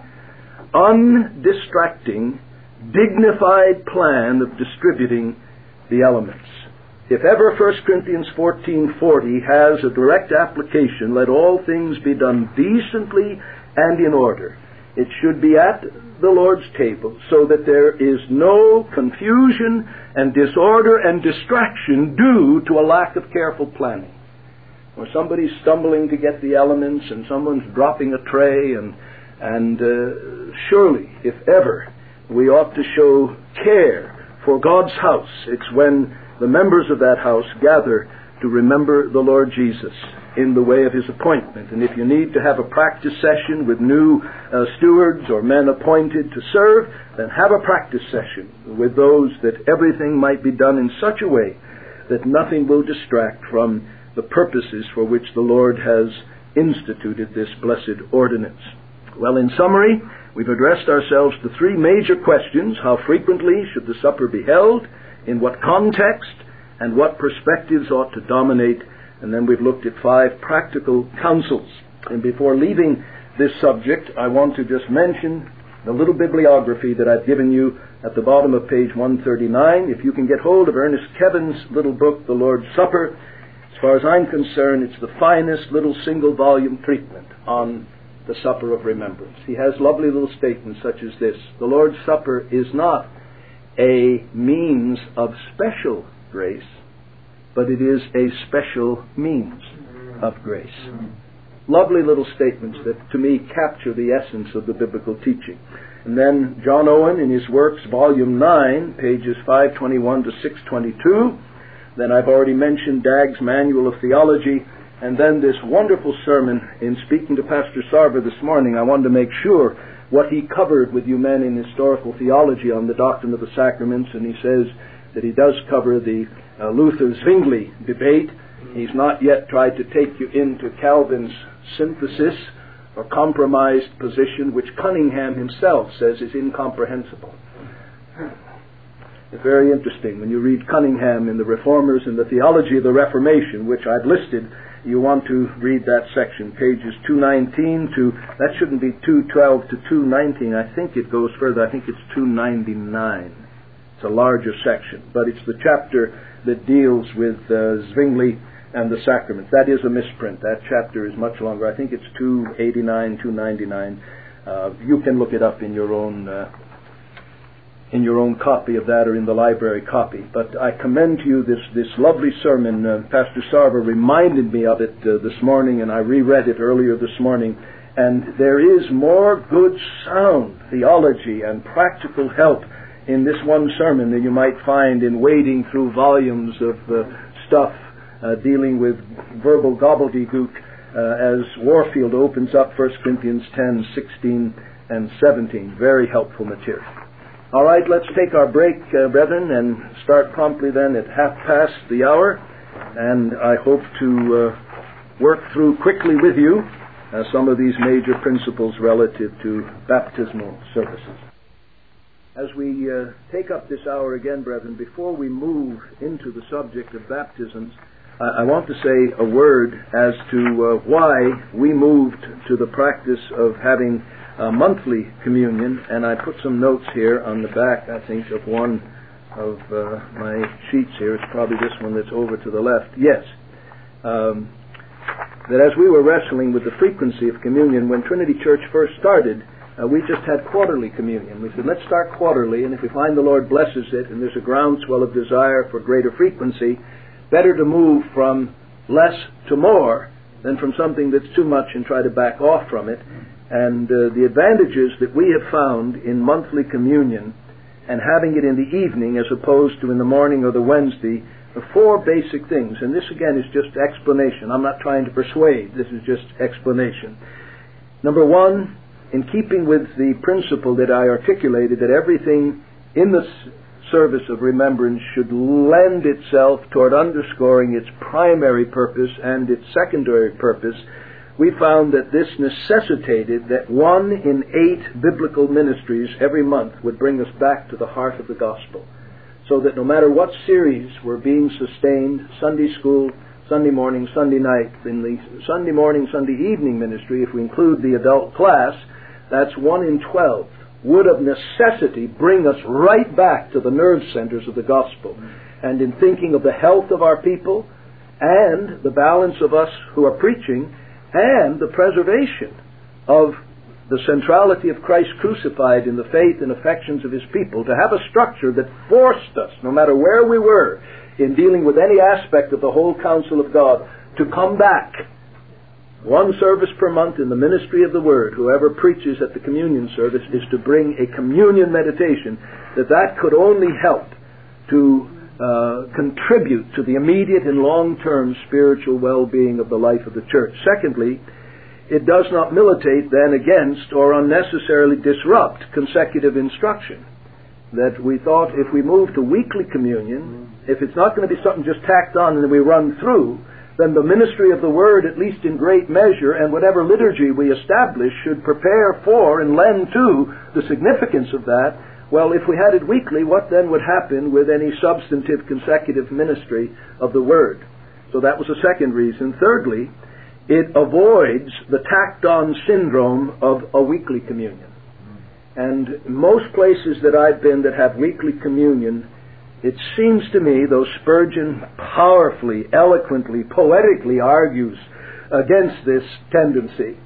undistracting, dignified plan of distributing the elements. If ever First Corinthians fourteen forty has a direct application, let all things be done decently and in order. It should be at the Lord's table, so that there is no confusion and disorder and distraction due to a lack of careful planning. Or somebody's stumbling to get the elements, and someone's dropping a tray, and and uh, surely, if ever, we ought to show care for God's house. It's when the members of that house gather to remember the Lord Jesus in the way of his appointment. And if you need to have a practice session with new uh, stewards or men appointed to serve, then have a practice session with those, that everything might be done in such a way that nothing will distract from the purposes for which the Lord has instituted this blessed ordinance. Well, in summary, we've addressed ourselves to three major questions. How frequently should the supper be held? In what context? And what perspectives ought to dominate And then we've looked at five practical counsels. And before leaving this subject, I want to just mention the little bibliography that I've given you at the bottom of page one thirty-nine. If you can get hold of Ernest Kevin's little book, The Lord's Supper, as far as I'm concerned, it's the finest little single-volume treatment on the Supper of Remembrance. He has lovely little statements such as this: the Lord's Supper is not a means of special grace, but it is a special means of grace. Lovely little statements that, to me, capture the essence of the biblical teaching. And then John Owen, in his works, volume nine, pages five twenty-one to six twenty-two. Then I've already mentioned Dagg's Manual of Theology. And then this wonderful sermon. In speaking to Pastor Sarver this morning, I wanted to make sure what he covered with you men in historical theology on the doctrine of the sacraments. And he says that he does cover the uh, Luther-Zwingli debate. He's not yet tried to take you into Calvin's synthesis or compromised position, which Cunningham himself says is incomprehensible. It's very interesting. When you read Cunningham in the Reformers and the Theology of the Reformation, which I've listed, you want to read that section, pages two nineteen to, that shouldn't be two twelve to two nineteen. I think it goes further. I think it's two ninety-nine. It's a larger section, but it's the chapter that deals with uh, Zwingli and the sacraments. That is a misprint. That chapter is much longer. I think it's two eighty-nine, two ninety-nine. Uh, you can look it up in your own uh, in your own copy of that, or in the library copy. But I commend to you this, this lovely sermon. Uh, Pastor Sarver reminded me of it uh, this morning, and I reread it earlier this morning. And there is more good, sound theology and practical help in this one sermon than you might find in wading through volumes of uh, stuff uh, dealing with verbal gobbledygook uh, as Warfield opens up First Corinthians ten, sixteen, and seventeen. Very helpful material. All right, let's take our break, uh, brethren, and start promptly then at half past the hour. And I hope to uh, work through quickly with you uh, some of these major principles relative to baptismal services. As we uh, take up this hour again, brethren, before we move into the subject of baptisms, I, I want to say a word as to uh, why we moved to the practice of having a monthly communion. And I put some notes here on the back, I think, of one of uh, my sheets here. It's probably this one that's over to the left. Yes. Um, that as we were wrestling with the frequency of communion, when Trinity Church first started, Uh, we just had quarterly communion. We said, let's start quarterly, and if we find the Lord blesses it and there's a groundswell of desire for greater frequency, better to move from less to more than from something that's too much and try to back off from it. And uh, the advantages that we have found in monthly communion and having it in the evening as opposed to in the morning or the Wednesday are four basic things. And this, again, is just explanation. I'm not trying to persuade. This is just explanation. Number one, in keeping with the principle that I articulated, that everything in the service of remembrance should lend itself toward underscoring its primary purpose and its secondary purpose, we found that this necessitated that one in eight biblical ministries every month would bring us back to the heart of the gospel. So that no matter what series were being sustained, Sunday school, Sunday morning, Sunday night, in the Sunday morning, Sunday evening ministry, if we include the adult class, that's one in twelve, would of necessity bring us right back to the nerve centers of the gospel. And in thinking of the health of our people and the balance of us who are preaching and the preservation of the centrality of Christ crucified in the faith and affections of His people, to have a structure that forced us, no matter where we were, in dealing with any aspect of the whole counsel of God, to come back. One service per month in the ministry of the Word. Whoever preaches at the communion service is to bring a communion meditation, that that could only help to uh, contribute to the immediate and long-term spiritual well-being of the life of the church. Secondly, it does not militate then against or unnecessarily disrupt consecutive instruction. That we thought if we move to weekly communion, if it's not going to be something just tacked on and then we run through, then the ministry of the Word, at least in great measure, and whatever liturgy we establish should prepare for and lend to the significance of that. Well, if we had it weekly, what then would happen with any substantive consecutive ministry of the Word? So that was the second reason. Thirdly, it avoids the tacked-on syndrome of a weekly communion. And most places that I've been that have weekly communion, it seems to me, though Spurgeon powerfully, eloquently, poetically argues against this tendency,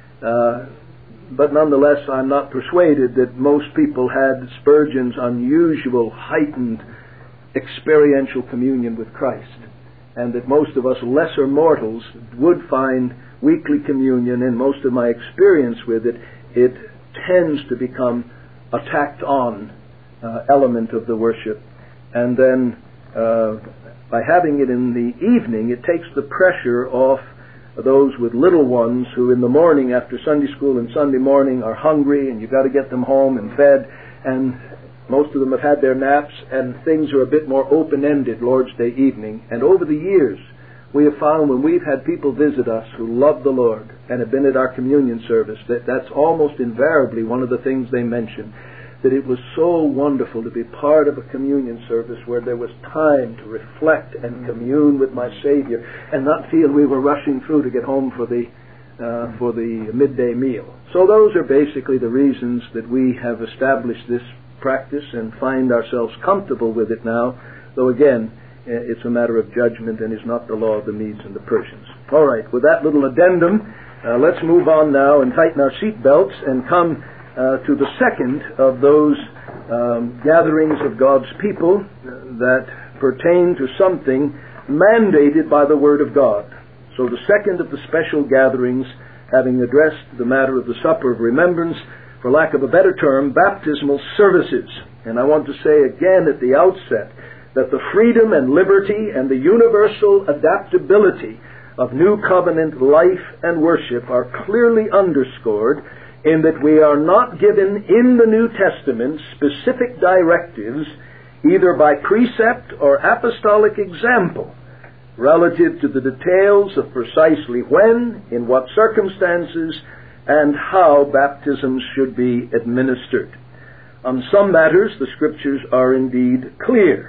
uh, but nonetheless I'm not persuaded that most people had Spurgeon's unusual, heightened, experiential communion with Christ, and that most of us lesser mortals would find weekly communion, in most of my experience with it, it tends to become a tacked-on uh, element of the worship. And then uh, by having it in the evening, it takes the pressure off those with little ones who in the morning after Sunday school and Sunday morning are hungry, and you've got to get them home and fed, and most of them have had their naps, and things are a bit more open-ended Lord's Day evening. And over the years, we have found when we've had people visit us who love the Lord and have been at our communion service, that that's almost invariably one of the things they mention, that it was so wonderful to be part of a communion service where there was time to reflect and commune with my Savior and not feel we were rushing through to get home for the uh, for the midday meal. So those are basically the reasons that we have established this practice and find ourselves comfortable with it now, though again, it's a matter of judgment and is not the law of the Medes and the Persians. All right, with that little addendum, uh, let's move on now and tighten our seat belts and come uh, to the second of those um, gatherings of God's people that pertain to something mandated by the Word of God. So the second of the special gatherings, having addressed the matter of the Supper of Remembrance, for lack of a better term, baptismal services. And I want to say again at the outset that the freedom and liberty and the universal adaptability of New Covenant life and worship are clearly underscored in that we are not given in the New Testament specific directives, either by precept or apostolic example, relative to the details of precisely when, in what circumstances, and how baptisms should be administered. On some matters, the Scriptures are indeed clear.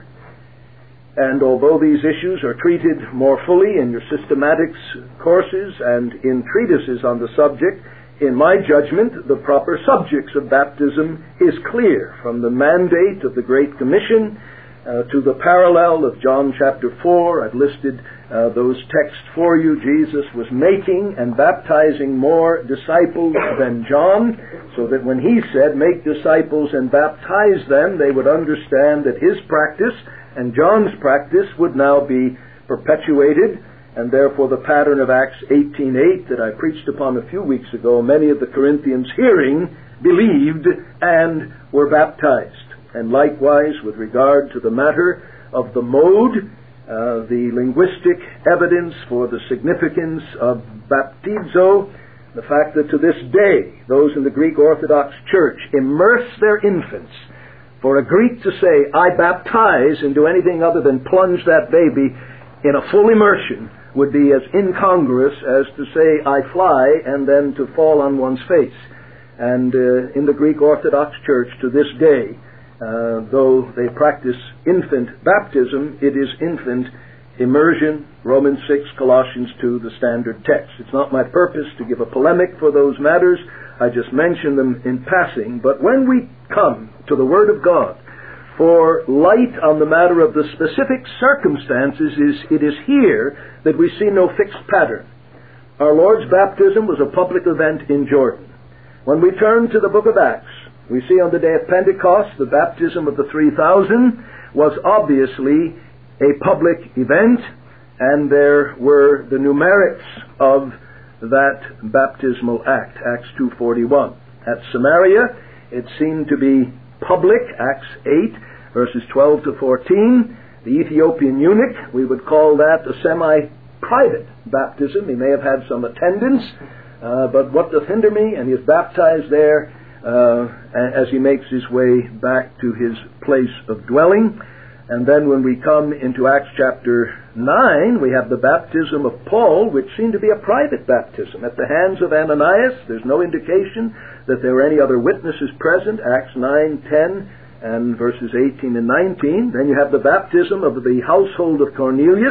And although these issues are treated more fully in your systematics courses and in treatises on the subject, in my judgment, the proper subjects of baptism is clear, from the mandate of the Great Commission uh, to the parallel of John chapter four. I've listed uh, those texts for you. Jesus was making and baptizing more disciples than John, so that when he said, "Make disciples and baptize them," they would understand that his practice and John's practice would now be perpetuated, and therefore the pattern of Acts eighteen eight that I preached upon a few weeks ago, many of the Corinthians hearing believed and were baptized. And likewise, with regard to the matter of the mode, uh, the linguistic evidence for the significance of baptizo, the fact that to this day those in the Greek Orthodox Church immerse their infants. For a Greek to say, "I baptize," and do anything other than plunge that baby in a full immersion would be as incongruous as to say, "I fly," and then to fall on one's face. And uh, in the Greek Orthodox Church to this day, uh, though they practice infant baptism, it is infant immersion, Romans six, Colossians two, the standard text. It's not my purpose to give a polemic for those matters. I just mention them in passing. But when we come to the Word of God for light on the matter of the specific circumstances, is it is here that we see no fixed pattern. Our Lord's baptism was a public event in Jordan. When we turn to the book of Acts, we see on the day of Pentecost, the baptism of the three thousand was obviously a public event, and there were the numerics of that baptismal act, Acts two forty-one. At Samaria, it seemed to be public, Acts eight, verses twelve to fourteen. The Ethiopian eunuch, we would call that a semi-private baptism. He may have had some attendance, uh, but what doth hinder me? And he is baptized there uh, as he makes his way back to his place of dwelling. And then when we come into Acts chapter nine, we have the baptism of Paul, which seemed to be a private baptism at the hands of Ananias. There's no indication that there were any other witnesses present. Acts nine, ten, and verses eighteen and nineteen. Then you have the baptism of the household of Cornelius,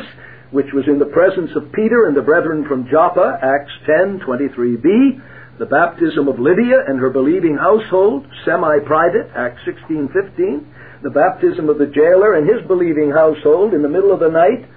which was in the presence of Peter and the brethren from Joppa, Acts ten twenty-three b, the baptism of Lydia and her believing household, semi-private, Acts sixteen fifteen, the baptism of the jailer and his believing household in the middle of the night.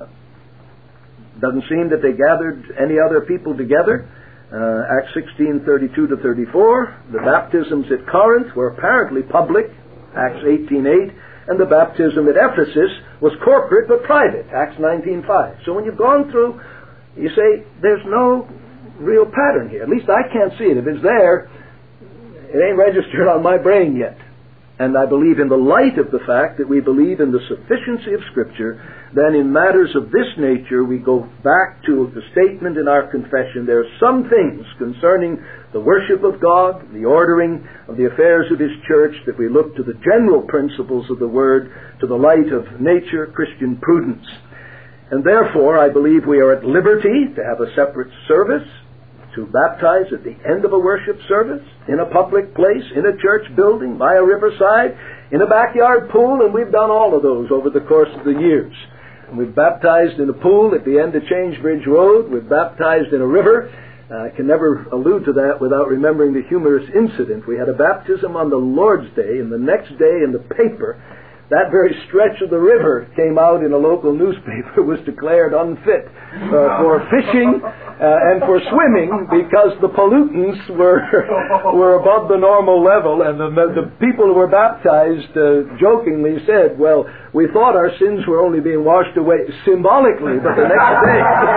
Doesn't seem that they gathered any other people together. Uh, Acts sixteen thirty-two to thirty-four. The baptisms at Corinth were apparently public, Acts eighteen eight, and the baptism at Ephesus was corporate but private, Acts nineteen five. So when you've gone through, you say, there's no real pattern here. At least I can't see it. If it's there, it ain't registered on my brain yet. And I believe in the light of the fact that we believe in the sufficiency of Scripture, then in matters of this nature we go back to the statement in our confession, there are some things concerning the worship of God, the ordering of the affairs of His church, that we look to the general principles of the Word, to the light of nature, Christian prudence. And therefore I believe we are at liberty to have a separate service, to baptize at the end of a worship service, in a public place, in a church building, by a riverside, in a backyard pool, and we've done all of those over the course of the years. And we've baptized in a pool at the end of Changebridge Road. We've baptized in a river. Uh, I can never allude to that without remembering the humorous incident. We had a baptism on the Lord's Day, and the next day in the paper, that very stretch of the river came out in a local newspaper, was declared unfit uh, for fishing uh, and for swimming because the pollutants were were above the normal level. And the, the people who were baptized uh, jokingly said, well, we thought our sins were only being washed away symbolically, but the next day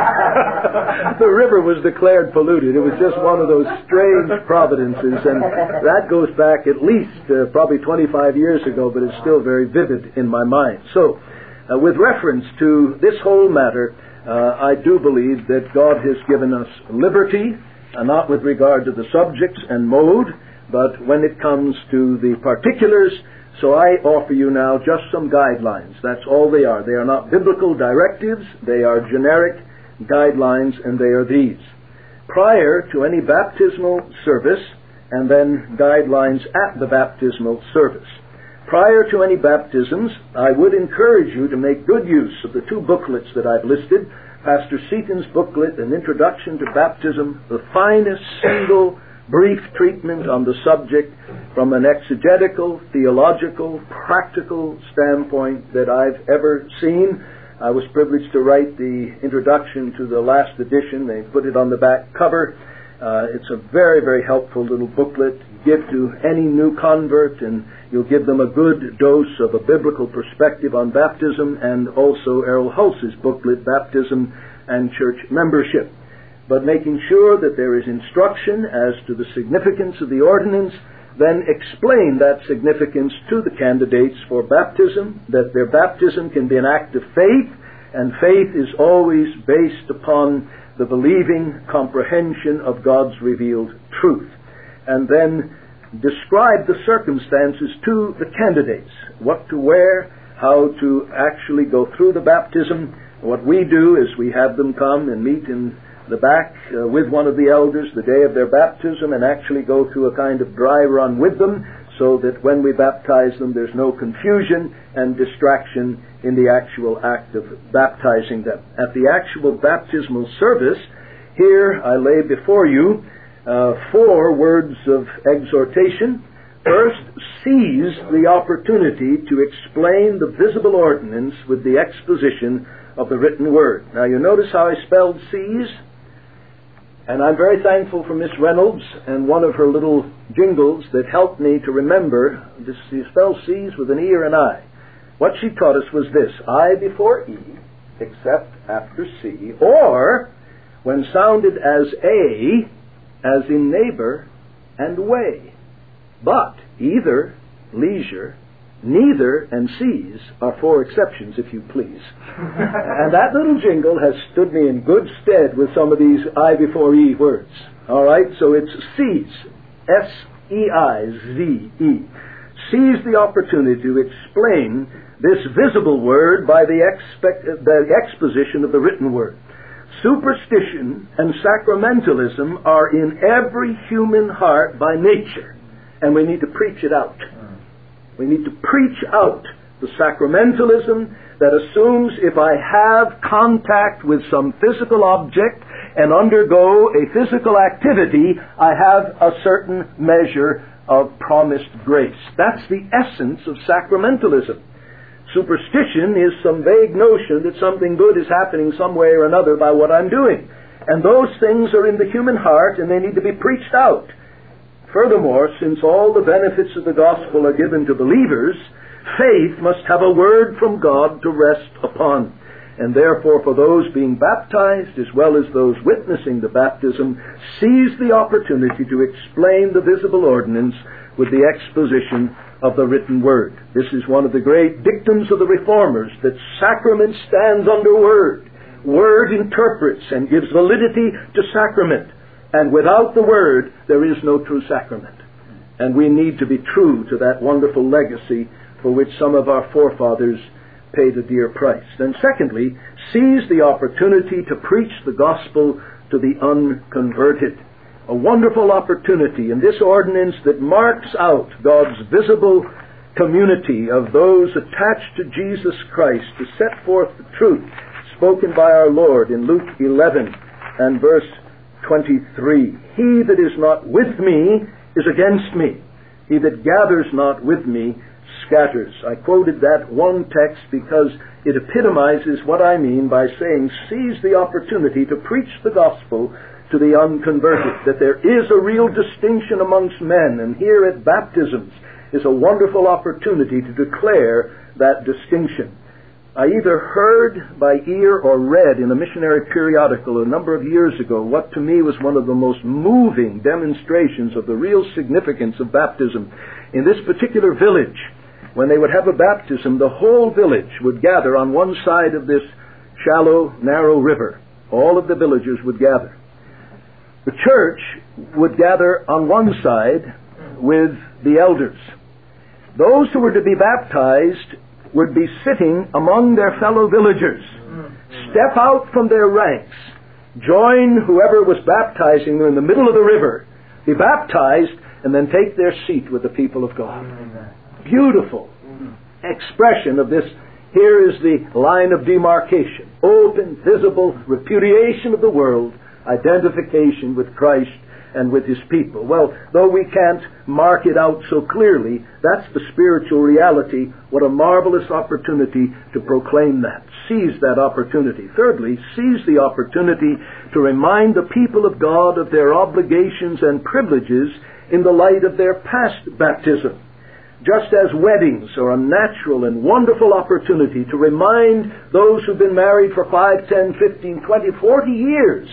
the river was declared polluted. It was just one of those strange providences, and that goes back at least uh, probably twenty-five years ago, but it's still very vivid in my mind. So, uh, with reference to this whole matter, uh, I do believe that God has given us liberty, uh, not with regard to the subjects and mode, but when it comes to the particulars. So I offer you now just some guidelines. That's all they are. They are not biblical directives. They are generic guidelines, and they are these. Prior to any baptismal service, and then guidelines at the baptismal service. Prior to any baptisms, I would encourage you to make good use of the two booklets that I've listed. Pastor Seaton's booklet, An Introduction to Baptism, the finest single brief treatment on the subject from an exegetical, theological, practical standpoint that I've ever seen. I was privileged to write the introduction to the last edition. They put it on the back cover. Uh, it's a very, very helpful little booklet. Give to any new convert, and you'll give them a good dose of a biblical perspective on baptism, and also Errol Hulse's booklet, Baptism and Church Membership. But making sure that there is instruction as to the significance of the ordinance, then explain that significance to the candidates for baptism, that their baptism can be an act of faith, and faith is always based upon the believing comprehension of God's revealed truth. And then describe the circumstances to the candidates, what to wear, how to actually go through the baptism. What we do is we have them come and meet in the back uh, with one of the elders the day of their baptism, and actually go through a kind of dry run with them, so that when we baptize them there's no confusion and distraction in the actual act of baptizing them. At the actual baptismal service, here I lay before you uh, four words of exhortation. First, seize the opportunity to explain the visible ordinance with the exposition of the written word. Now you notice how I spelled seize? And I'm very thankful for Miss Reynolds and one of her little jingles that helped me to remember this. You spell seize with an E or an I. What she taught us was this: I before E, except after C, or when sounded as A, as in neighbor and way. But either, leisure, neither, and seize are four exceptions, if you please. And that little jingle has stood me in good stead with some of these I before E words. All right, so it's seize, S E I Z E. Seize the opportunity to explain this visible word by the, expect, the exposition of the written word. Superstition and sacramentalism are in every human heart by nature, and we need to preach it out. We need to preach out the sacramentalism that assumes if I have contact with some physical object and undergo a physical activity, I have a certain measure of promised grace. That's the essence of sacramentalism. Superstition is some vague notion that something good is happening some way or another by what I'm doing. And those things are in the human heart, and they need to be preached out. Furthermore, since all the benefits of the gospel are given to believers, faith must have a word from God to rest upon. And therefore, for those being baptized, as well as those witnessing the baptism, seize the opportunity to explain the visible ordinance with the exposition of the written word. This is one of the great dictums of the Reformers, that sacrament stands under word. Word interprets and gives validity to sacrament. And without the word, there is no true sacrament. And we need to be true to that wonderful legacy for which some of our forefathers paid a dear price. Then secondly, seize the opportunity to preach the gospel to the unconverted. A wonderful opportunity in this ordinance that marks out God's visible community of those attached to Jesus Christ to set forth the truth spoken by our Lord in Luke eleven and verse twenty-three. He that is not with me is against me. He that gathers not with me scatters. I quoted that one text because it epitomizes what I mean by saying, seize the opportunity to preach the gospel to the unconverted, that there is a real distinction amongst men, and here at baptisms is a wonderful opportunity to declare that distinction. I either heard by ear or read in a missionary periodical a number of years ago what to me was one of the most moving demonstrations of the real significance of baptism. In this particular village, when they would have a baptism, the whole village would gather on one side of this shallow, narrow river. All of the villagers would gather. The church would gather on one side with the elders. Those who were to be baptized would be sitting among their fellow villagers. Step out from their ranks. Join whoever was baptizing them in the middle of the river. Be baptized and then take their seat with the people of God. Beautiful expression of this. Here is the line of demarcation. Open, visible repudiation of the world. Identification with Christ and with His people. Well, though we can't mark it out so clearly, that's the spiritual reality. What a marvelous opportunity to proclaim that. Seize that opportunity. Thirdly, seize the opportunity to remind the people of God of their obligations and privileges in the light of their past baptism. Just as weddings are a natural and wonderful opportunity to remind those who've been married for five, ten, fifteen, twenty, forty years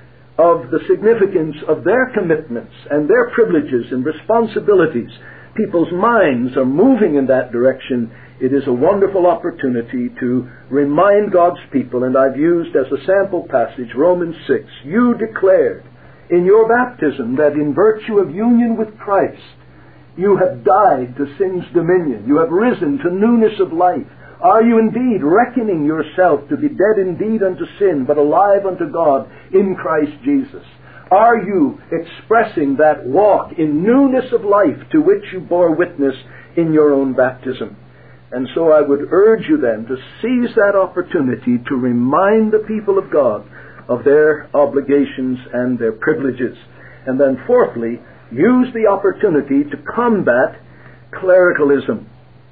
of the significance of their commitments and their privileges and responsibilities. People's minds are moving in that direction. It is a wonderful opportunity to remind God's people, and I've used as a sample passage Romans six. You declared in your baptism that in virtue of union with Christ, you have died to sin's dominion. You have risen to newness of life. Are you indeed reckoning yourself to be dead indeed unto sin, but alive unto God in Christ Jesus? Are you expressing that walk in newness of life to which you bore witness in your own baptism? And so I would urge you then to seize that opportunity to remind the people of God of their obligations and their privileges. And then fourthly, use the opportunity to combat clericalism.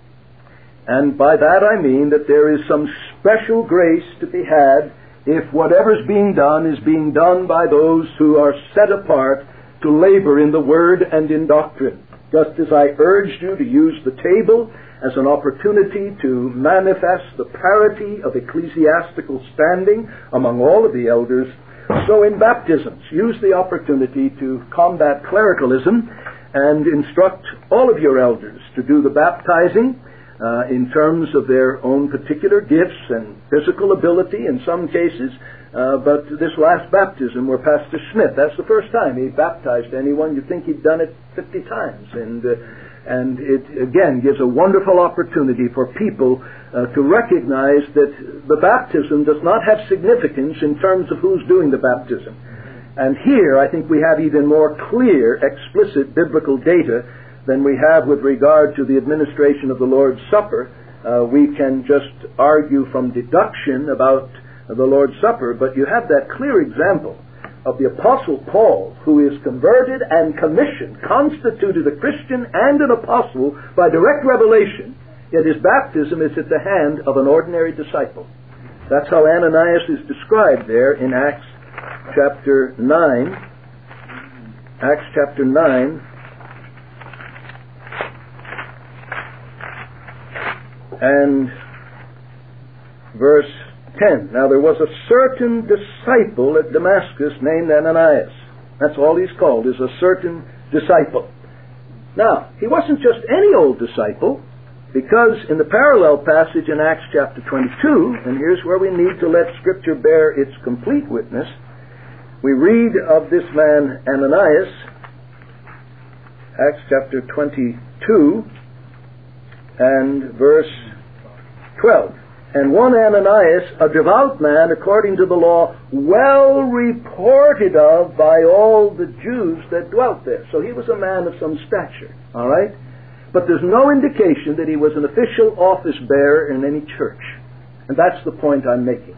And by that I mean that there is some special grace to be had if whatever's being done is being done by those who are set apart to labor in the Word and in doctrine. Just as I urged you to use the table as an opportunity to manifest the parity of ecclesiastical standing among all of the elders, so in baptisms, use the opportunity to combat clericalism and instruct all of your elders to do the baptizing Uh, in terms of their own particular gifts and physical ability in some cases. Uh, but this last baptism where Pastor Smith, that's the first time he baptized anyone. You'd think he'd done it fifty times. And, uh, and it, again, gives a wonderful opportunity for people uh, to recognize that the baptism does not have significance in terms of who's doing the baptism. And here, I think we have even more clear, explicit biblical data than we have with regard to the administration of the Lord's Supper, uh, we can just argue from deduction about the Lord's Supper, but you have that clear example of the Apostle Paul, who is converted and commissioned, constituted a Christian and an apostle by direct revelation, yet his baptism is at the hand of an ordinary disciple. That's how Ananias is described there in Acts chapter nine. Acts chapter nine. And verse ten. Now there was a certain disciple at Damascus named Ananias. That's all he's called, is a certain disciple. Now, he wasn't just any old disciple, because in the parallel passage in Acts chapter twenty-two, and here's where we need to let Scripture bear its complete witness, we read of this man Ananias, Acts chapter twenty-two, and verse twelve. And one Ananias, a devout man according to the law, well reported of by all the Jews that dwelt there. So he was a man of some stature, all right? But there's no indication that he was an official office bearer in any church. And that's the point I'm making.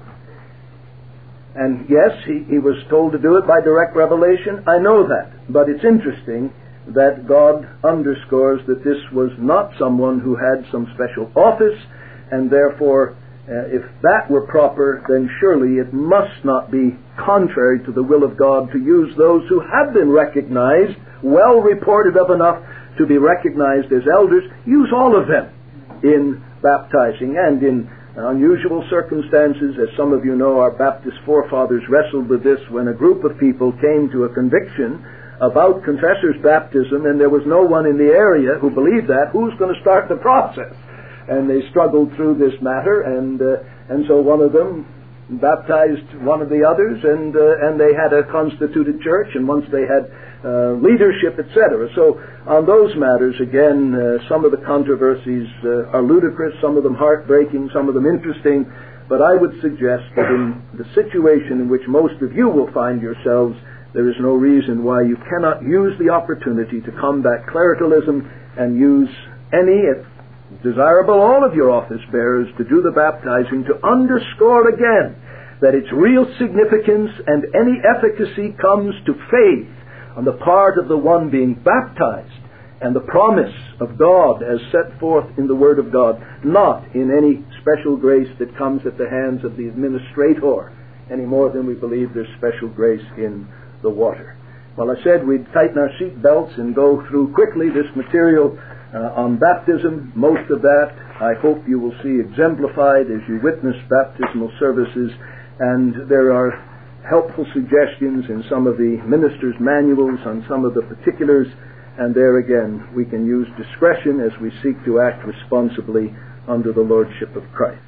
And yes, he, he was told to do it by direct revelation. I know that. But it's interesting that God underscores that this was not someone who had some special office, and therefore, Uh, if that were proper, then surely it must not be contrary to the will of God to use those who have been recognized, well reported of enough to be recognized as elders. Use all of them in baptizing, and in unusual circumstances, as some of you know, our Baptist forefathers wrestled with this when a group of people came to a conviction about confessor's baptism, and there was no one in the area who believed that. Who's going to start the process? And they struggled through this matter, and uh, and so one of them baptized one of the others, and uh, and they had a constituted church, and once they had uh, leadership, et cetera. So on those matters, again, uh, some of the controversies uh, are ludicrous, some of them heartbreaking, some of them interesting, but I would suggest that in the situation in which most of you will find yourselves, there is no reason why you cannot use the opportunity to combat clericalism and use any, if desirable, all of your office bearers to do the baptizing, to underscore again that its real significance and any efficacy comes to faith on the part of the one being baptized and the promise of God as set forth in the Word of God, not in any special grace that comes at the hands of the administrator, any more than we believe there's special grace in the water. Well, I said we'd tighten our seat belts and go through quickly this material Uh, on baptism. Most of that I hope you will see exemplified as you witness baptismal services, and there are helpful suggestions in some of the ministers' manuals on some of the particulars, and there again we can use discretion as we seek to act responsibly under the Lordship of Christ.